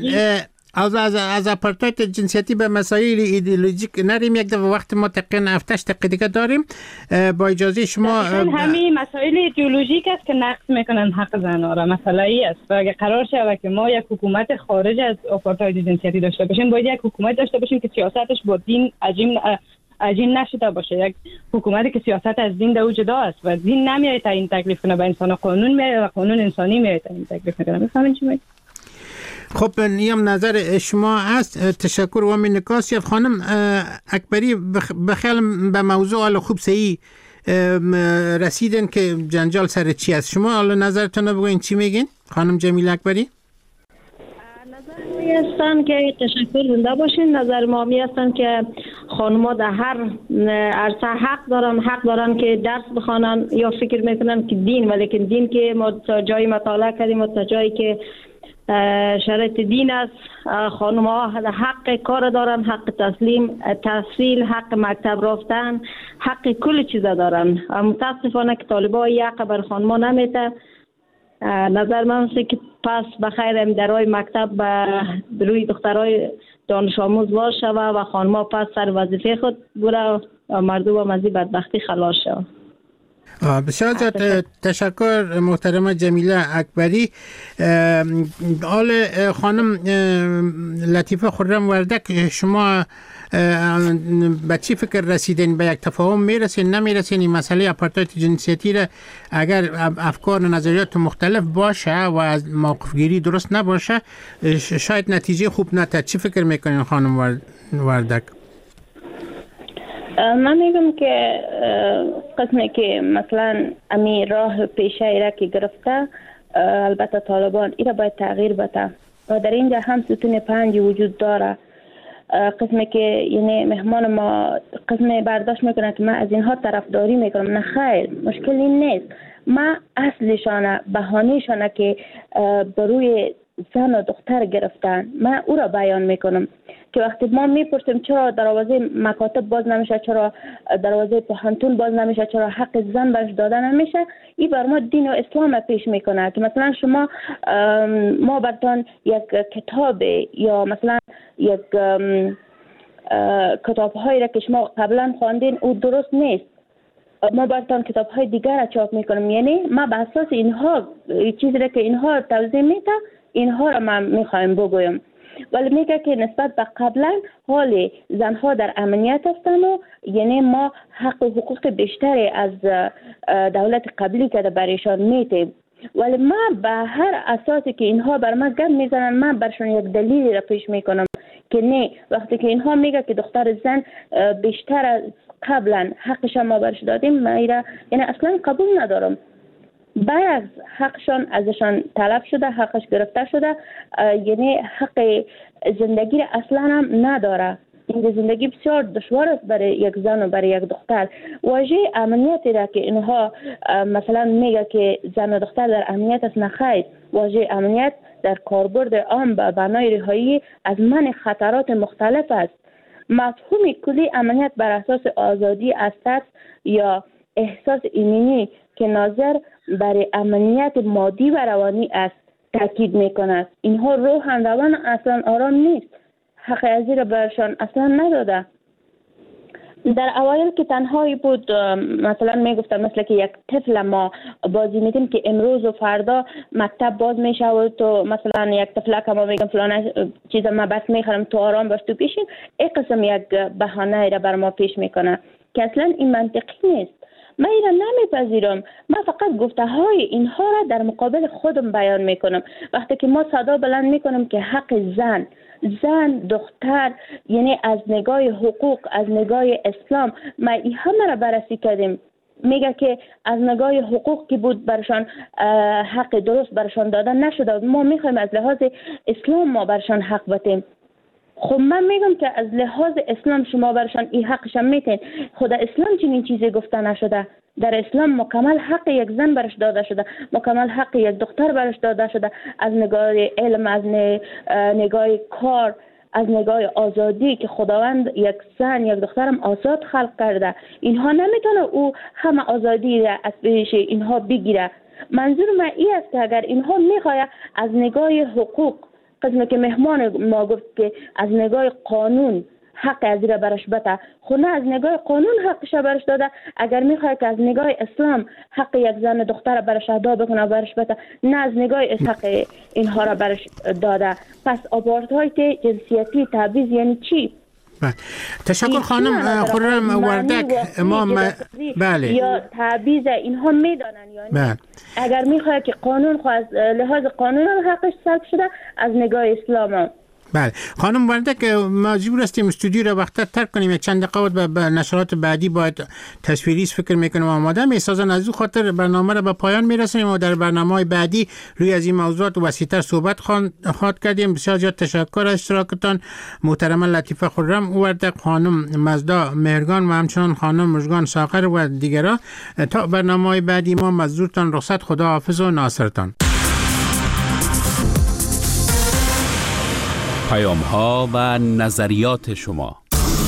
از آپارتاید جنسیتی به مسائل ایدئولوژیک نریم، یک دفعه وقت ما تقریبا 7 دقیقه دیگه داریم. با اجازه شما همین مسائل ایدئولوژیک است که نقض میکنن حق زنها را. مسئله ای است و اگه قرار شود که ما یک حکومت خارج از آپارتاید جنسیتی داشته باشیم، باید یک حکومت داشته باشیم که سیاستش با دین عجین نشده باشه، یک حکومتی که سیاست از دین در جدا است و دین نمیاد تعیین تکلیف کنه به انسان، قانون میاد و قانون انسانی میاد تعیین تکلیف کنه. میفهمین چی میگم؟ خب نیم نظر شما است. تشکر و من نکاسی خانم اکبری بخیال به موضوع حالا خوب صحیح رسیدن که جنجال سر چی است. شما حالا نظرتون رو بگوین چی میگین خانم جمیله اکبری؟ نظر می هستن که تشکر زنده باشین. نظر ما می هستن که خانم‌ها در هر عرصه حق دارن که درس بخوانن یا فکر میکنن که دین، ولیکن دین که ما تا جای مطالعه کردیم و تا جایی که شرط دین است، خانم‌ها حق کار دارن، حق تحصیل، حق مکتب رفتن، حق کل چیزا دارن. متاسفانه که طالبان یک بر خانم‌ها نمیته. نظر من است که پس بخیر درای مکتب به روی دخترای دانش آموز باشه و خانم‌ها پس سر وظیفه خود بره و مردم از این بدبختی خلاص شود. بسیار زیاد تشکر محترم جمیله اکبری. آل خانم لطیفه خرم وردک، شما به چی فکر رسیدین؟ به یک تفاهم میرسین نمیرسین؟ این مسئله آپارتاید جنسیتی را اگر افکار و نظریات مختلف باشه و از موقف گیری درست نباشه شاید نتیجه خوب نده. چی فکر میکنین خانم وردک؟ من میگم که قسمی که مثلا امی راه پیشه ایره که گرفته، البته طالبان ایره باید تغییر بده و در اینجا هم ستون 5 وجود داره. قسمی که یعنی مهمان ما قسمی برداشت میکنه که من از اینها طرفداری میکنم. نه خیر، مشکلی نیست. ما اصلشانه بهانه‌شانه که بروی زن و دختر گرفتن. من او را بیان میکنم که وقتی ما میپرسیم چرا دروازه مکاتب باز نمیشه، چرا دروازه پوهنتون باز نمیشه، چرا حق زن برش داده نمیشه، این بر ما دین و اسلام پیش میکنه که مثلا شما ما براتون یک کتاب یا مثلا یک کتاب هایی را که شما قبلا خواندین او درست نیست، ما براتون کتاب های دیگر را چاپ میکنم. یعنی ما به اساس اینها چیزی را که اینها توضیح میده اینها را من میخوایم بگویم. ولی میگه که نسبت به قبلا حال زنها در امنیت هستند و یعنی ما حق و حقوق بیشتری از دولت قبلی که برایشان میتیم. ولی ما به هر اساسی که اینها بر ما گپ میزنن من برشون یک دلیلی را پیش میکنم که نه، وقتی که اینها میگه که دختر زن بیشتر از قبلا حقش ما برش دادیم، من یعنی اصلا قبول ندارم. برعکس حقشان ازشان طلب شده، حقش گرفته شده، یعنی حق زندگی را اصلا هم نداره. این زندگی بسیار دشوار است برای یک زن و برای یک دختر. واژه امنیتی را که اینها مثلا میگه که زن و دختر در امنیت است، نخیر. واژه امنیت در کاربرد عام به معنای رهایی از منع خطرات مختلف است. مفهوم کلی امنیت بر اساس آزادی از ترس یا احساس ایمنی که ناظر برای امنیت مادی و روانی است تاکید میکند. اینها روح روان اصلا آرام نیست، حق ازی را برشان اصلا نداده. در اوایل که تنهایی بود، مثلا میگفتم مثل که یک طفل ما بازی میدیم که امروز و فردا مکتب باز میشه و تو مثلا یک طفل که ما میگم فلان چیز ما بس میخرم تو آرام باش تو پیشین، این قسم یک بهانه را بر ما پیش میکنه که اصلا این منطقی نیست. من این را نمیپذیرم. من فقط گفته های اینها را در مقابل خودم بیان میکنم. وقتی که ما صدا بلند میکنم که حق زن دختر، یعنی از نگاه حقوق، از نگاه اسلام ما این همه را بررسی کردیم. میگه که از نگاه حقوق که بود برشان حق درست برشان دادن نشده، ما میخوایم از لحاظ اسلام ما برشان حق بدیم. خب من میگم که از لحاظ اسلام شما برشان این حقش میتین. خود اسلام چنین چیزی گفته نشده. در اسلام مکمل حق یک زن برش داده شده، مکمل حق یک دختر برش داده شده، از نگاه علم، از نگاه کار، از نگاه آزادی که خداوند یک زن یک دخترم آزاد خلق کرده. اینها نمیتونه او همه آزادی را از پیش اینها بگیره. منظور من این است که اگر اینها میخواد از نگاه حقوق، قسمی که مهمان ما گفت که از نگاه قانون حق از را برش بده، خب نه از نگاه قانون حقش برش داده. اگر میخواد که از نگاه اسلام حق یک زن دختر برش ادا بکنه برش بده، نه از نگاه حق اینها را برش داده. پس آپارتاید جنسیتی تبعیض یعنی چی؟ تشکر خانم خرم وردک. بله یا تبعیض اینها میدانن، یعنی اگر میخواد که قانون خواست لحاظ قانون حقش سلب شده از نگاه اسلام. بله خانم وردک، مجبور هستیم استودیو را وقتا ترک کنیم. یک چند دقیقه به نشرات بعدی باید تصویری فکر میکنم آماده میسازن. از او خاطر برنامه را به پایان میرسونیم و در برنامه‌های بعدی روی از این موضوعات وسیع‌تر صحبت خواهد کردیم. بسیار زیاد تشکر از اشتراکتان محترمه لطیفه خرم وردک، خانم مزدا مهرگان و همچنان خانم مژگان ساغر و دیگران. تا برنامه‌های بعدی ما مزدورتان رخصت. خدا حافظ و ناصرتان. پیام‌ها و نظریات شما.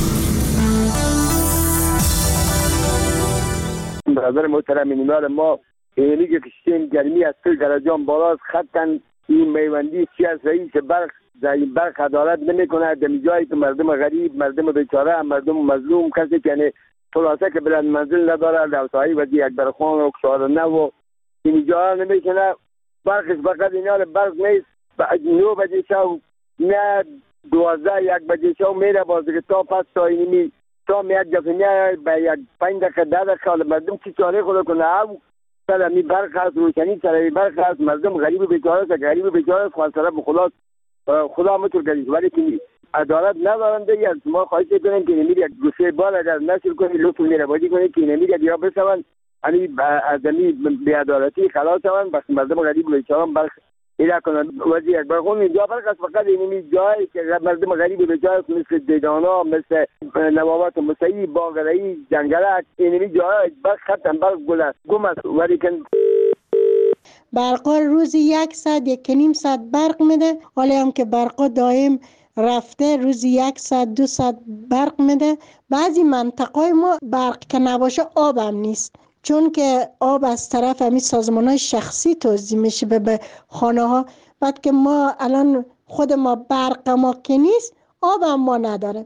برادر محترم اینوار ما میگه که سیم گرمی از 3 درجه بالاست، خطاً این میوندی سیاسی که برق عدالت نمیکنه در جایی که مردم غریب، مردم بیچاره، مردم مظلوم، کسی که یعنی خلاصه که بلند منزل نداره، دوسایی وزیر اکبر خان و کشار نو این جا نمیکنه. برقش فقط اینا برق نیست، 9 بجه شب نه 12 1 بجه شب میره بازه تا پس تا اینمی تا میاد دفنه به یک 5 دقیقه 10 دقیقه مردم چی چاره خود کنه. او سر می برق هست، روشنی سر برق هست، مردم غریب بیچاره است، غریب بیچاره است، خلاصه به خدا متور کردید. ولی که عدالت ندارن دیگه. از ما خواهش می‌کنیم که نمیری یک گوشه بال اگر نشر کنی لطف مهربانی کنید که نمیری یا بسوان یعنی از این بی‌عدالتی خلاص شون، بس مردم غریب بیچاره برق ایرا کنن. وزیر اکبر خان اینجا برق است، فقط اینمی جایی که مردم غریب بیچاره مثل دیدانا، مثل نوابات مسیحی، باغرایی، جنگلک، اینمی جایی برق ختم برق گم است. ولی که برقا روزی 1 ساعت 1.5 ساعت برق میده، حالا هم که برقا دائم رفته روزی 1 ساعت 2 ساعت برق میده. بعضی منطقه ما برق که نباشه آب هم نیست، چون که آب از طرف همین سازمان‌های شخصی توزیع میشه به خانه ها. بعد که ما الان خود ما برق ما که نیست، آب هم ما نداریم.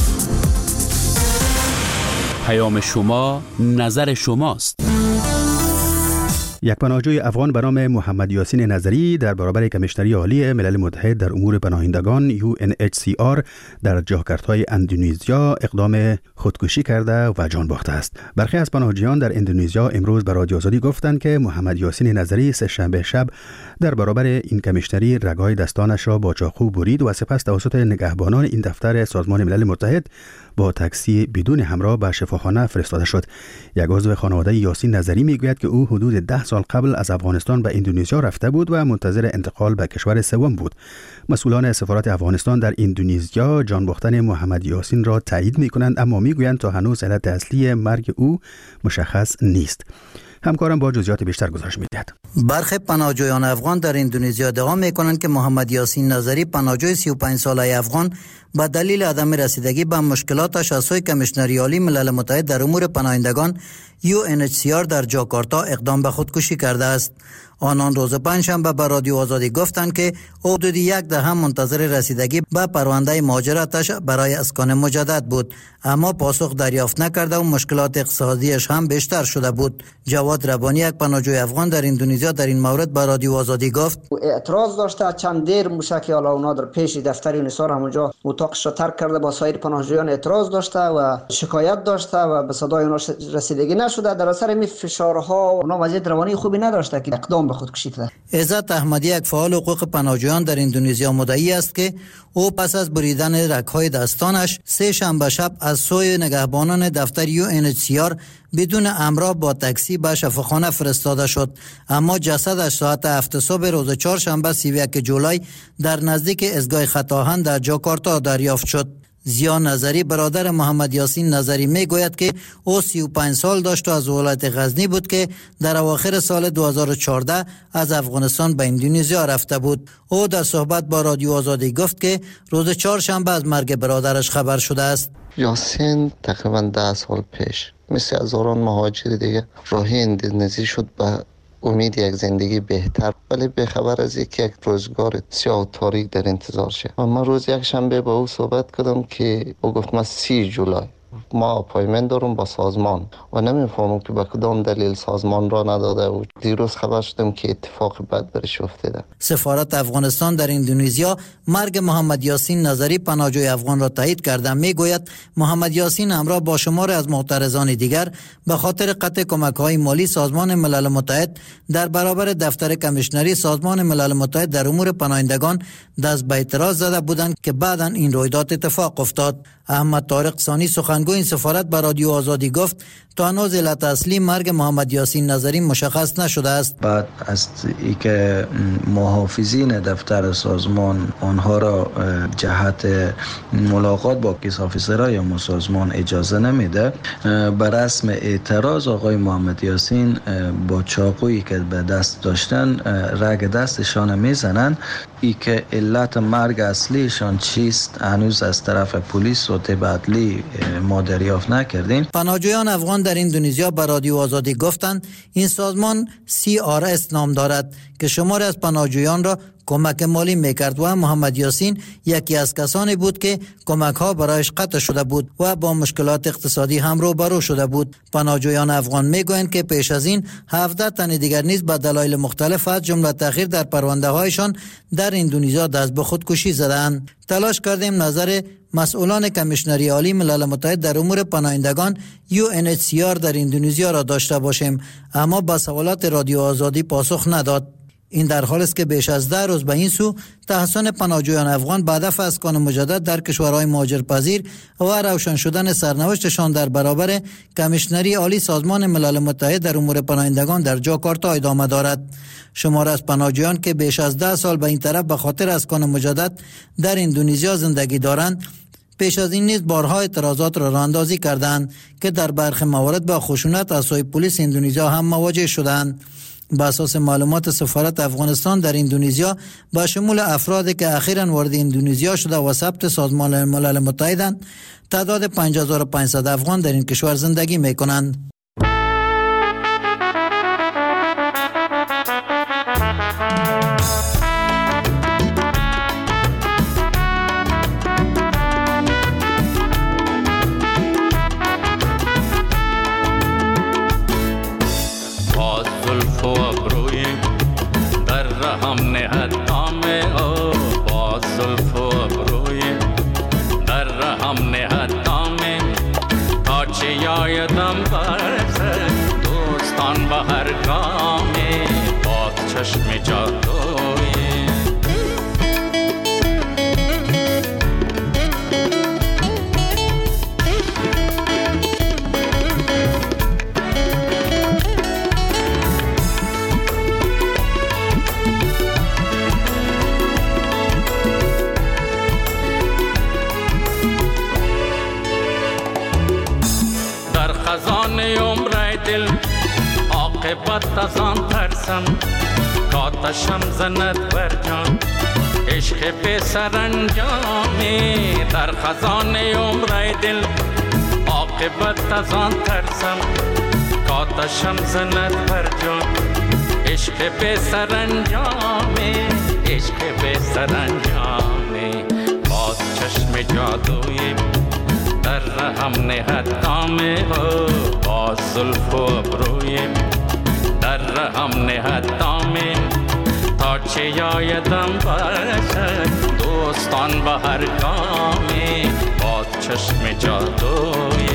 پیام شما نظر شماست. یک پناهجوی افغان به نام محمد یاسین نظری در برابر کمیشنری عالی ملل متحد در امور پناهندگان UNHCR در جاکارتای اندونزیا اقدام خودکشی کرده و جان باخته است. برخی از پناهجویان در اندونزیا امروز به رادیو آزادی گفتند که محمد یاسین نظری سه‌شنبه شب در برابر این کمیشنری رگ‌های دستانش را با چاقو برید و سپس توسط نگهبانان این دفتر سازمان ملل متحد با تاکسی بدون همراه به شفاخانه فرستاده شد. یک عضو خانواده یاسین نظری میگوید که او حدود 10 سال قبل از افغانستان به اندونزیا رفته بود و منتظر انتقال به کشور سوم بود. مسئولان سفارت افغانستان در اندونزیا جان باختن محمد یاسین را تایید می‌کنند، اما میگویند تا هنوز علت اصلی مرگ او مشخص نیست. همکارم با جزئیات بیشتر گزارش می‌دهد. برخی پناهجویان افغان در اندونزیا ادعا می‌کنند که محمد یاسین نظری پناهجوی 35 ساله افغان به دلیل عدم رسیدگی به مشکلاتش از سوی کمیشنری عالی ملل متحد در امور پناهندگان UNHCR در جاکارتا اقدام به خودکشی کرده است. آنان روز پنجشنبه به رادیو آزادی گفتند که حدود 1 دهه منتظر رسیدگی به پرونده مهاجرتش برای اسکان مجدد بود، اما پاسخ دریافت نکرده و مشکلات اقتصادیش هم بیشتر شده بود. جواد ربانی، یک پناهجوی افغان در اندونزیا، در این مورد به رادیو آزادی گفت اعتراض داشته. چند دیر موشک اونا در پیش دفتر یونیسار همونجا اتاقش را ترک کرده، با سایر پناهجویان اعتراض داشته و شکایت داشته و به صدای اونا رسیدگی نشده. در اثر این فشارها اونا وضعیت روانی خوبی نداشته که اقدام به خودکشی کرده. عزت احمدی، یک فعال حقوق پناهجویان در اندونزیا، مدعی است که او پس از بریدن رگ‌های دستانش سه شنبه شب از سوی نگهبانان دفتر UNHCR بدون همراه با تاکسی به شفاخانه فرستاده شد، اما جسدش ساعت 7 صبح روز چهارشنبه 31 جولای در نزدیک ایستگاه خطاهن در جاکارتا دریافت شد. زیا نظری، برادر محمد یاسین نظری، میگوید که او 35 سال داشت و از ولایت غزنی بود که در اواخر سال 2014 از افغانستان به اندونزیا رفته بود. او در صحبت با رادیو آزادی گفت که روز چهارشنبه از مرگ برادرش خبر شده است. یاسین تقریبا 10 سال پیش مثل هزاران مهاجر دیگه راهی اندونزی شد به امید یک زندگی بهتر، ولی به خبر از یک روزگار سیاه و تاریک در انتظارشه. من روز یک شنبه با او صحبت کردم که او گفت من 30 جولای ما اپایمنت دارم با سازمان و نمیفهمم که به کدام دلیل سازمان را نداده و دیروز خبر شدم که اتفاق بد برش افتاده. سفارت افغانستان در اندونزیا مرگ محمد یاسین نظری پناهجوی افغان را تایید کرده. میگوید محمد یاسین همراه با شمار از معترضان دیگر به خاطر قطع کمک‌های مالی سازمان ملل متحد در برابر دفتر کمیشنری سازمان ملل متحد در امور پناهندگان دست به اعتراض زده بودند که بعداً این رویداد اتفاق افتاد. احمد طارق ثانی، سخنگوی این سفارت، به رادیو آزادی گفت تا هنوز علت اصلی مرگ محمد یاسین نظری مشخص نشده است. بعد از اینکه محافظین دفتر سازمان آنها را جهت ملاقات با کیس آفیسرای یا سازمان اجازه نمیده، به رسم اعتراض آقای محمد یاسین با چاقویی که به دست داشتن رگ دستشان میزنن. ای که علت مرگ اصلیشان چیست هنوز از طرف پلیس و طب عدلی ما دریافت نکردیم. پناهجویان افغان در اندونزیا به رادیو آزادی گفتند این سازمان CRS نام دارد که شماری از پناهجویان را کمک مالی میکرد و محمد یاسین یکی از کسانی بود که کمک ها برایش قطع شده بود و با مشکلات اقتصادی هم روبرو شده بود. پناهجویان افغان میگویند که پیش از این 17 تن دیگر نیز به دلایل مختلف از جمله تأخیر در پرونده هایشان در اندونزیا دست به خودکشی زدند. تلاش کردیم نظر مسئولان کمیشنری عالی ملل متحد در امور پناهندگان UNHCR در اندونزیا را داشته باشیم، اما با سوالات رادیو آزادی پاسخ نداد. این در حالی است که بیش از 10 روز به این سو تحسن پناهجویان افغان به هدف اسکان مجدد در کشورهای مهاجرپذیر و روشن شدن سرنوشتشان در برابر کمیشنری عالی سازمان ملل متحد در امور پناهندگان در جاکارتا ادامه دارد. شمار از پناهجویان که بیش از 10 سال به این طرف به خاطر اسکان مجدد در اندونزیا زندگی دارند، پیش از این نیز بارها اعتراضات را راهاندازی کردند که در برخی موارد با خشونت از سوی پلیس اندونزیا هم مواجه شدند. با اساس معلومات سفارت افغانستان در اندونزیا با شمول افرادی که اخیراً وارد اندونزیا شده و ثبت سازمان ملل متحدند، تعداد 5500 افغان در این کشور زندگی می‌کنند. عاقبت از آن ترسم کاتشم زند بر جان عشق به سرانجامی در خزان عمر دل عاقبت از آن ترسم کاتشم زند بر جان عشق به سرانجامی عشق به سرانجامی باز چشم جادویی در رهم نهد دامه با زلف و ابروی در رهم نهد دامه تا چه یایدم برسد دوستان به هر گامی با چشم جادوی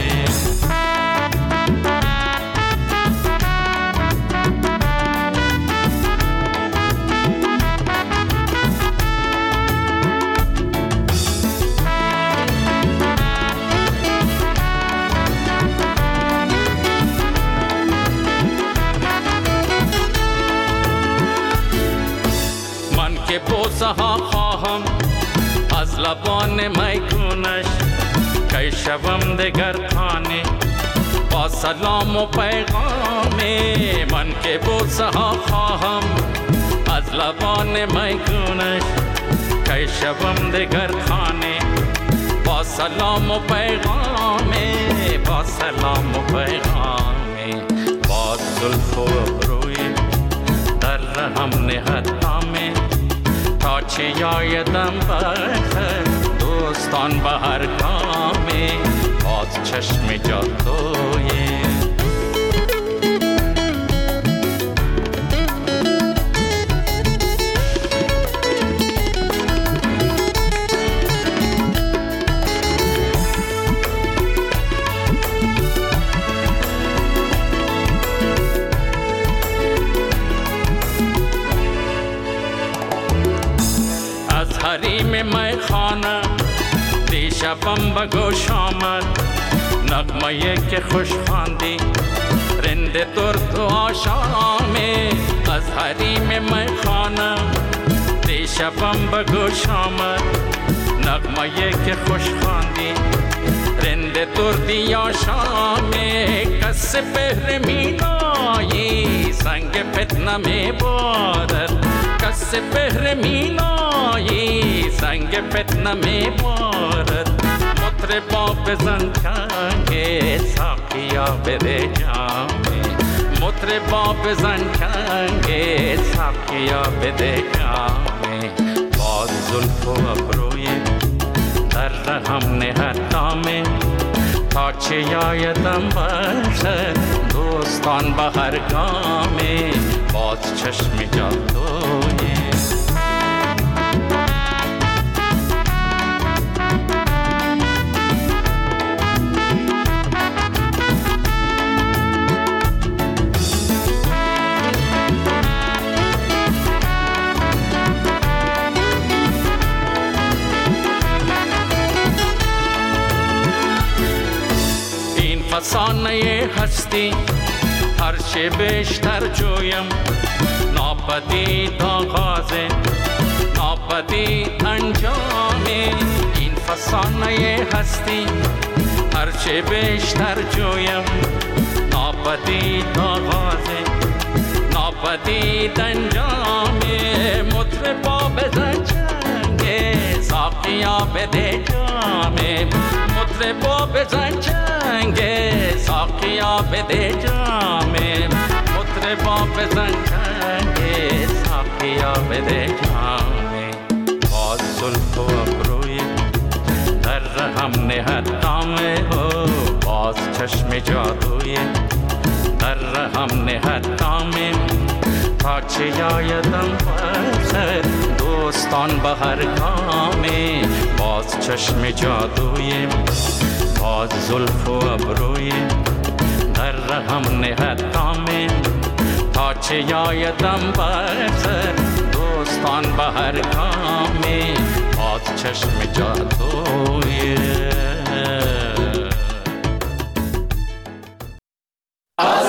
بوسه ها خواهم از لبان میگونش که شوم دگر خانه با سلام و پیغامی من که بوسه ها خواهم از لبان میگونش که شوم دگر خانه با سلام و پیغامی با سلام و پیغامی با زلف و ابروی در رهم نهد دامه تا چه یایدم برخد دوستان به هر گامی باز چشم جادوی حریم میخانه دیشبم به گوش آمد نغمه که خوش خواندی رند درد و آشامی از حریم میخانه دیشبم به گوش آمد نغمه که خوش خواندی رند دردی آشامی کس بهر مینایی سنگ فتنه میبارد کس بهر مینایی سنگ فتنه میبارد مطربا بزن چنگ ساقیا بده جامی مطربا بزن چنگ ساقیا بده جامی باز زلف و ابروی در رهم نهد دامه تا چه یایدم برشد دوستان به هر گامی باز چشم جادوی فسانه هستی هر چه بیشتر جویم ناپدید آغاز ناپدید انجام این فسانه هستی هر چه بیشتر جویم ناپدید آغاز ناپدید انجام مطربا بزن چنگ ساقیا بده جام مطربا بزن چنگ ساقیا بده جام مطربا بزن چنگ ساقیا بده جام باز زلف و ابروی در رحم نهد دامه باز چشم جادوی در رحم نهد دامه تا چه یایدم بسر دوستان به هر گامه باز چشم جادوی باز زلف و ابروی در رحم نهد دامه تا چه یایدم بسر دوستان به هر گامه باز چشم جادوی